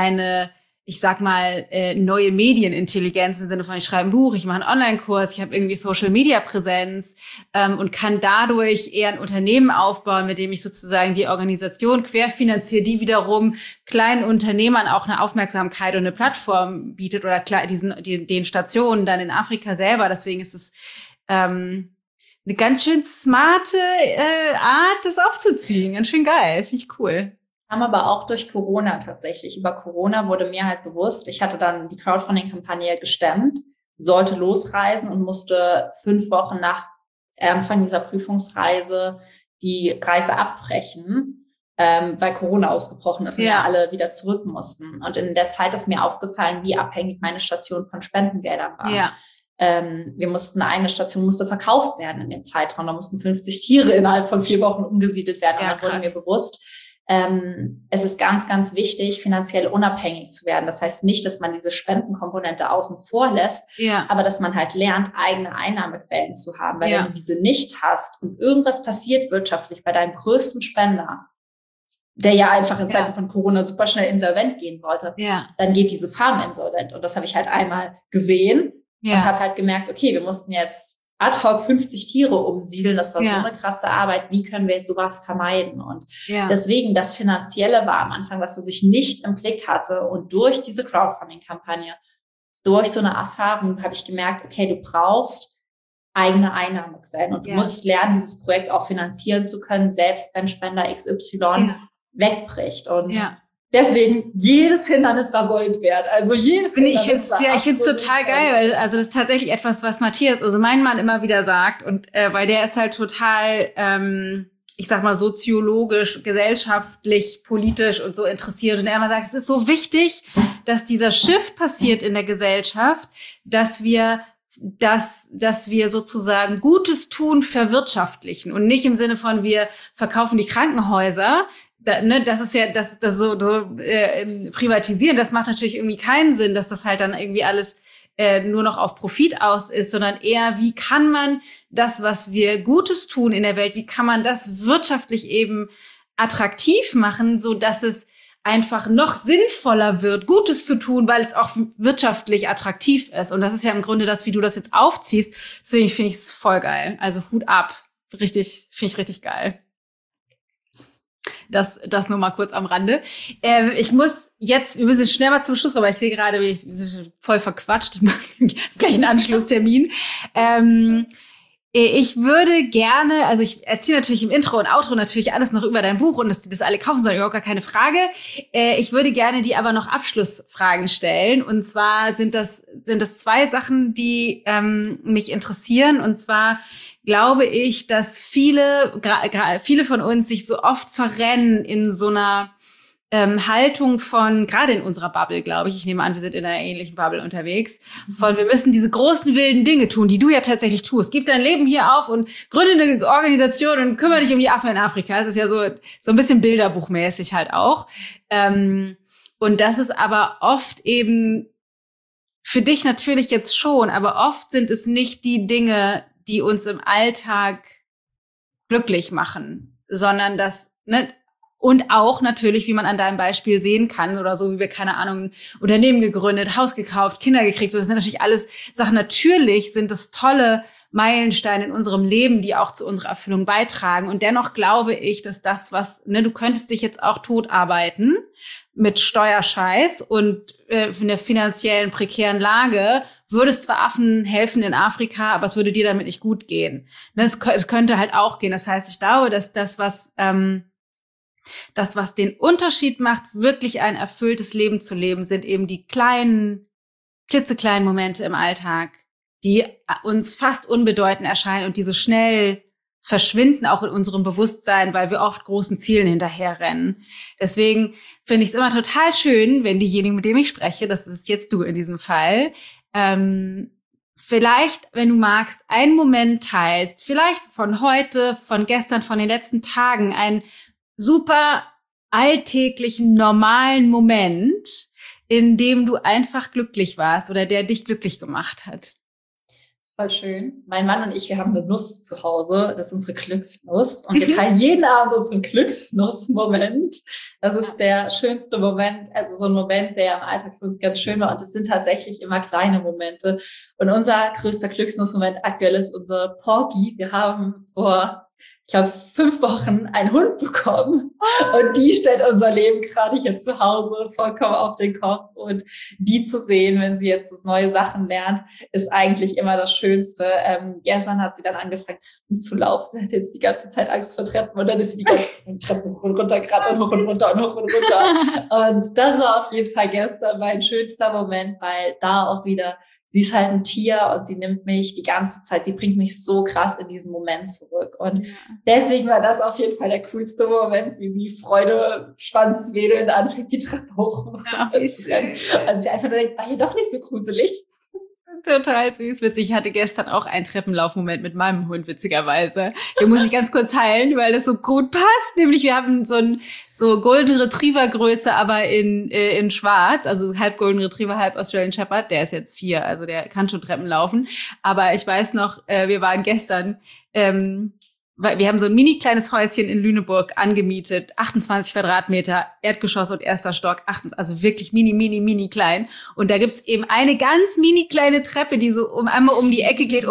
ich sag mal, neue Medienintelligenz im Sinne von, ich schreibe ein Buch, ich mache einen Online-Kurs, ich habe irgendwie Social-Media-Präsenz und kann dadurch eher ein Unternehmen aufbauen, mit dem ich sozusagen die Organisation querfinanziere, die wiederum kleinen Unternehmern auch eine Aufmerksamkeit und eine Plattform bietet oder den Stationen dann in Afrika selber. Deswegen ist es eine ganz schön smarte Art, das aufzuziehen. Ganz schön geil, finde ich cool. Haben aber auch durch Corona tatsächlich. Über Corona wurde mir halt bewusst, ich hatte dann die Crowdfunding-Kampagne gestemmt, sollte losreisen und musste 5 Wochen nach Anfang dieser Prüfungsreise die Reise abbrechen, weil Corona ausgebrochen ist und ja alle wieder zurück mussten. Und in der Zeit ist mir aufgefallen, wie abhängig meine Station von Spendengeldern war. Ja. Eine Station musste verkauft werden in dem Zeitraum. Da mussten 50 Tiere innerhalb von 4 Wochen umgesiedelt werden. Ja, und dann wurde mir bewusst, es ist ganz, ganz wichtig, finanziell unabhängig zu werden. Das heißt nicht, dass man diese Spendenkomponente außen vor lässt, aber dass man halt lernt, eigene Einnahmequellen zu haben. Weil wenn du diese nicht hast und irgendwas passiert wirtschaftlich bei deinem größten Spender, der ja einfach in Zeiten von Corona super schnell insolvent gehen wollte, dann geht diese Farm insolvent. Und das habe ich halt einmal gesehen und habe halt gemerkt, okay, wir mussten jetzt ad hoc 50 Tiere umsiedeln. Das war so eine krasse Arbeit. Wie können wir jetzt sowas vermeiden? Und deswegen, das Finanzielle war am Anfang was ich nicht im Blick hatte. Und durch diese Crowdfunding-Kampagne, durch so eine Erfahrung habe ich gemerkt, okay, du brauchst eigene Einnahmequellen und du musst lernen, dieses Projekt auch finanzieren zu können, selbst wenn Spender XY wegbricht. Und deswegen, jedes Hindernis war Gold wert. Also jedes Hindernis war ich finde es total geil, weil also das ist tatsächlich etwas, was Matthias, also mein Mann immer wieder sagt, und weil der ist halt total, ich sag mal, soziologisch, gesellschaftlich, politisch und so interessiert. Und er immer sagt, es ist so wichtig, dass dieser Shift passiert in der Gesellschaft, dass wir sozusagen Gutes tun verwirtschaftlichen und nicht im Sinne von, wir verkaufen die Krankenhäuser. Das ist ja, das privatisieren, das macht natürlich irgendwie keinen Sinn, dass das halt dann irgendwie alles nur noch auf Profit aus ist, sondern eher, wie kann man das, was wir Gutes tun in der Welt, wie kann man das wirtschaftlich eben attraktiv machen, so dass es einfach noch sinnvoller wird, Gutes zu tun, weil es auch wirtschaftlich attraktiv ist. Und das ist ja im Grunde das, wie du das jetzt aufziehst. Deswegen finde ich es voll geil. Also Hut ab. Finde ich richtig geil. Das nur mal kurz am Rande. Ich muss jetzt, wir müssen schnell mal zum Schluss kommen, weil ich sehe gerade, wir sind voll verquatscht, gleich einen Anschlusstermin. Ich würde gerne, also ich erzähle natürlich im Intro und Outro natürlich alles noch über dein Buch und dass die das alle kaufen sollen, überhaupt gar keine Frage. Ich würde gerne dir aber noch Abschlussfragen stellen. Und zwar sind das 2 Sachen, die mich interessieren. Und zwar glaube ich, dass viele von uns sich so oft verrennen in so einer Haltung von, gerade in unserer Bubble, glaube ich nehme an, wir sind in einer ähnlichen Bubble unterwegs, von wir müssen diese großen wilden Dinge tun, die du ja tatsächlich tust. Gib dein Leben hier auf und gründe eine Organisation und kümmere dich um die Affen in Afrika. Das ist ja so ein bisschen bilderbuchmäßig halt auch. Und das ist aber oft eben für dich natürlich jetzt schon, aber oft sind es nicht die Dinge, die uns im Alltag glücklich machen, sondern das, ne, und auch natürlich, wie man an deinem Beispiel sehen kann oder so, wie wir, keine Ahnung, Unternehmen gegründet, Haus gekauft, Kinder gekriegt. So, das sind natürlich alles Sachen. Natürlich sind das tolle Meilensteine in unserem Leben, die auch zu unserer Erfüllung beitragen. Und dennoch glaube ich, dass das, was, ne, du könntest dich jetzt auch tot arbeiten mit Steuerscheiß und in der finanziellen prekären Lage, würdest zwar Affen helfen in Afrika, aber es würde dir damit nicht gut gehen. Es könnte halt auch gehen. Das heißt, ich glaube, dass das, was den Unterschied macht, wirklich ein erfülltes Leben zu leben, sind eben die kleinen, klitzekleinen Momente im Alltag, die uns fast unbedeutend erscheinen und die so schnell verschwinden, auch in unserem Bewusstsein, weil wir oft großen Zielen hinterherrennen. Deswegen finde ich es immer total schön, wenn diejenigen, mit denen ich spreche, das ist jetzt du in diesem Fall, vielleicht, wenn du magst, einen Moment teilst, vielleicht von heute, von gestern, von den letzten Tagen, einen super alltäglichen, normalen Moment, in dem du einfach glücklich warst oder der dich glücklich gemacht hat. Das ist voll schön. Mein Mann und ich, wir haben eine Nuss zu Hause. Das ist unsere Glücksnuss. Und wir teilen jeden Abend unseren Glücksnuss-Moment. Das ist der schönste Moment. Also so ein Moment, der im Alltag für uns ganz schön war. Und es sind tatsächlich immer kleine Momente. Und unser größter Glücksnuss-Moment aktuell ist unser Porky. Wir haben vor, ich glaube, 5 Wochen einen Hund bekommen und die stellt unser Leben gerade hier zu Hause vollkommen auf den Kopf und die zu sehen, wenn sie jetzt neue Sachen lernt, ist eigentlich immer das Schönste. Gestern hat sie dann angefangen, Treppen zu laufen. Sie hat jetzt die ganze Zeit Angst vor Treppen und dann ist sie die ganze Zeit Treppen runtergerannt und hoch und runter und hoch und runter. Und das war auf jeden Fall gestern mein schönster Moment, weil da auch wieder, sie ist halt ein Tier und sie nimmt mich die ganze Zeit, sie bringt mich so krass in diesen Moment zurück. Und deswegen war das auf jeden Fall der coolste Moment, wie sie Freude, Schwanzwedelnd anfängt, die Treppe hoch zu rennen. Also ich einfach nur denke, war hier doch nicht so gruselig. Total süß, witzig. Ich hatte gestern auch einen Treppenlaufmoment mit meinem Hund, witzigerweise. Den muss ich ganz kurz teilen, weil das so gut passt. Nämlich wir haben so Golden Retriever Größe, aber in schwarz. Also halb Golden Retriever, halb Australian Shepherd. Der ist jetzt 4, also der kann schon Treppen laufen. Aber ich weiß noch, wir waren gestern, weil wir haben so ein mini kleines Häuschen in Lüneburg angemietet, 28 Quadratmeter, Erdgeschoss und 1. Stock, also wirklich mini klein. Und da gibt's eben eine ganz mini kleine Treppe, die so einmal um die Ecke geht, um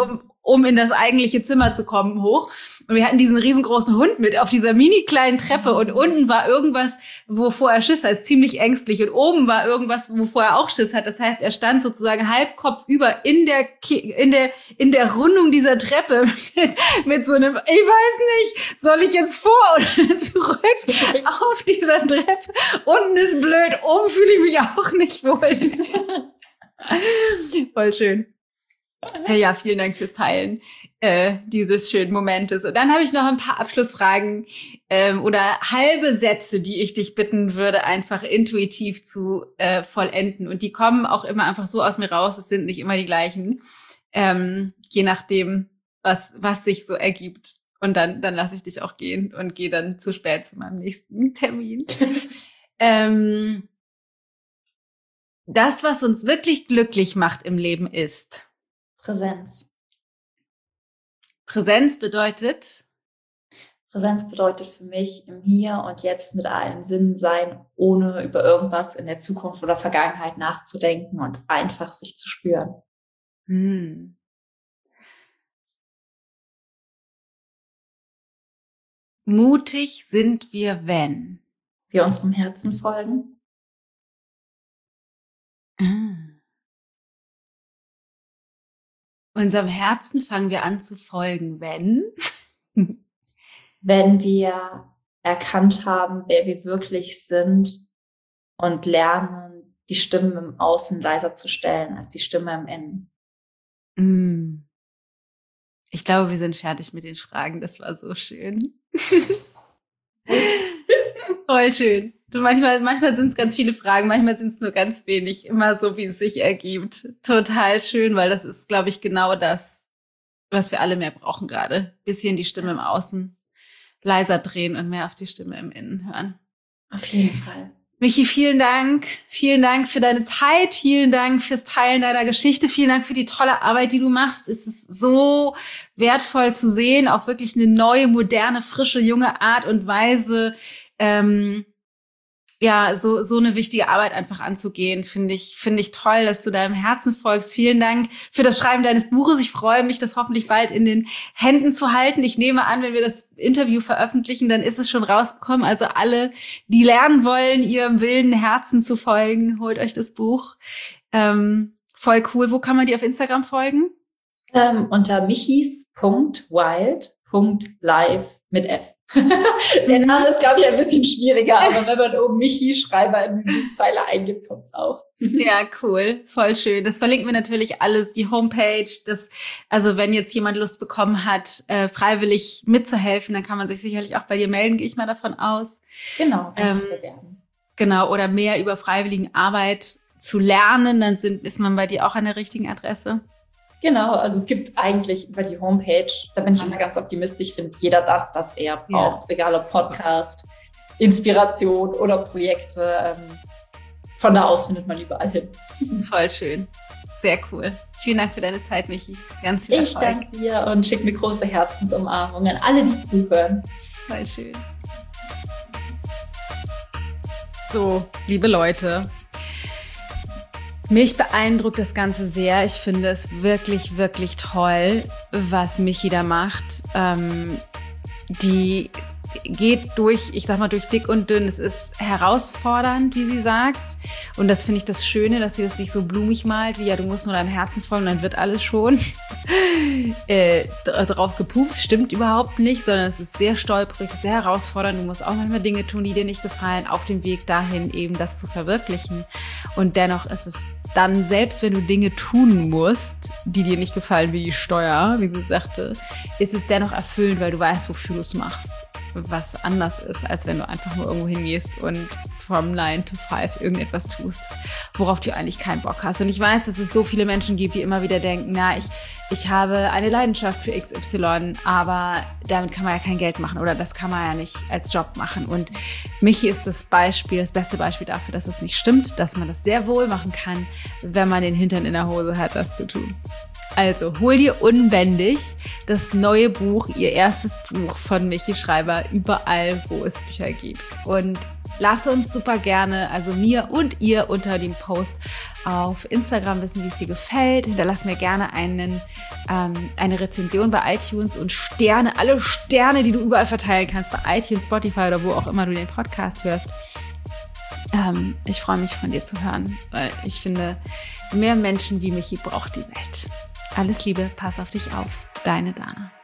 um in das eigentliche Zimmer zu kommen, hoch. Und wir hatten diesen riesengroßen Hund mit auf dieser mini kleinen Treppe und unten war irgendwas, wovor er Schiss hat, ziemlich ängstlich. Und oben war irgendwas, wovor er auch Schiss hat. Das heißt, er stand sozusagen halbkopfüber in der Rundung dieser Treppe mit so einem, ich weiß nicht, soll ich jetzt vor oder zurück auf dieser Treppe? Unten ist blöd, oben fühle ich mich auch nicht wohl. Voll schön. Ja, vielen Dank fürs Teilen dieses schönen Momentes. Und dann habe ich noch ein paar Abschlussfragen oder halbe Sätze, die ich dich bitten würde, einfach intuitiv zu vollenden. Und die kommen auch immer einfach so aus mir raus. Es sind nicht immer die gleichen, je nachdem, was sich so ergibt. Und dann lasse ich dich auch gehen und gehe dann zu spät zu meinem nächsten Termin. Das, was uns wirklich glücklich macht im Leben, ist Präsenz. Präsenz bedeutet für mich im Hier und Jetzt mit allen Sinnen sein, ohne über irgendwas in der Zukunft oder Vergangenheit nachzudenken und einfach sich zu spüren. Mutig sind wir, wenn wir unserem Herzen folgen. Unserem Herzen fangen wir an zu folgen, wenn wir erkannt haben, wer wir wirklich sind und lernen, die Stimmen im Außen leiser zu stellen als die Stimme im Innen. Ich glaube, wir sind fertig mit den Fragen. Das war so schön. Voll schön. Manchmal sind es ganz viele Fragen, manchmal sind es nur ganz wenig. Immer so, wie es sich ergibt. Total schön, weil das ist, glaube ich, genau das, was wir alle mehr brauchen gerade. Bisschen die Stimme im Außen leiser drehen und mehr auf die Stimme im Innen hören. Auf jeden Fall. Michi, vielen Dank. Vielen Dank für deine Zeit. Vielen Dank fürs Teilen deiner Geschichte. Vielen Dank für die tolle Arbeit, die du machst. Es ist so wertvoll zu sehen, auf wirklich eine neue, moderne, frische, junge Art und Weise, so eine wichtige Arbeit einfach anzugehen, finde ich toll, dass du deinem Herzen folgst. Vielen Dank für das Schreiben deines Buches. Ich freue mich, das hoffentlich bald in den Händen zu halten. Ich nehme an, wenn wir das Interview veröffentlichen, dann ist es schon rausgekommen. Also alle, die lernen wollen, ihrem wilden Herzen zu folgen, holt euch das Buch. Voll cool. Wo kann man dir auf Instagram folgen? Unter michis.wild.live mit F. Der Name ist, glaube ich, ein bisschen schwieriger, aber wenn man oben Michi Schreiber in die Suchzeile eingibt, kommt's auch. Ja, cool. Voll schön. Das verlinken wir natürlich alles, die Homepage. Also wenn jetzt jemand Lust bekommen hat, freiwillig mitzuhelfen, dann kann man sich sicherlich auch bei dir melden, gehe ich mal davon aus. Genau, bewerben. Genau, oder mehr über Freiwilligenarbeit zu lernen, dann ist man bei dir auch an der richtigen Adresse. Genau, also es gibt eigentlich über die Homepage, da bin ich immer ganz optimistisch, findet jeder das, was er braucht, egal ob Podcast, Inspiration oder Projekte. Von da aus findet man überall hin. Voll schön. Sehr cool. Vielen Dank für deine Zeit, Michi. Ganz viel Erfolg. Ich danke dir und schicke eine große Herzensumarmung an alle, die zuhören. Voll schön. So, liebe Leute, mich beeindruckt das Ganze sehr. Ich finde es wirklich, wirklich toll, was Michi da macht. Die geht durch dick und dünn. Es ist herausfordernd, wie sie sagt. Und das finde ich das Schöne, dass sie das nicht so blumig malt, wie ja, du musst nur deinem Herzen folgen, dann wird alles schon drauf gepupst. Stimmt überhaupt nicht, sondern es ist sehr stolperig, sehr herausfordernd. Du musst auch manchmal Dinge tun, die dir nicht gefallen, auf dem Weg dahin eben das zu verwirklichen. Und dennoch ist es dann, selbst wenn du Dinge tun musst, die dir nicht gefallen, wie die Steuer, wie sie sagte, ist es dennoch erfüllend, weil du weißt, wofür du es machst. Was anders ist, als wenn du einfach nur irgendwo hingehst und from 9 to 5 irgendetwas tust, worauf du eigentlich keinen Bock hast. Und ich weiß, dass es so viele Menschen gibt, die immer wieder denken, ich habe eine Leidenschaft für XY, aber damit kann man ja kein Geld machen oder das kann man ja nicht als Job machen. Und Michi ist das beste Beispiel dafür, dass es nicht stimmt, dass man das sehr wohl machen kann, wenn man den Hintern in der Hose hat, das zu tun. Also, hol dir unbändig das neue Buch, ihr erstes Buch von Michi Schreiber, überall, wo es Bücher gibt. Und lass uns super gerne, also mir und ihr unter dem Post auf Instagram wissen, wie es dir gefällt. Hinterlass mir gerne eine Rezension bei iTunes und Sterne, alle Sterne, die du überall verteilen kannst, bei iTunes, Spotify oder wo auch immer du den Podcast hörst. Ich freue mich, von dir zu hören, weil ich finde, mehr Menschen wie Michi braucht die Welt. Alles Liebe, pass auf dich auf. Deine Dana.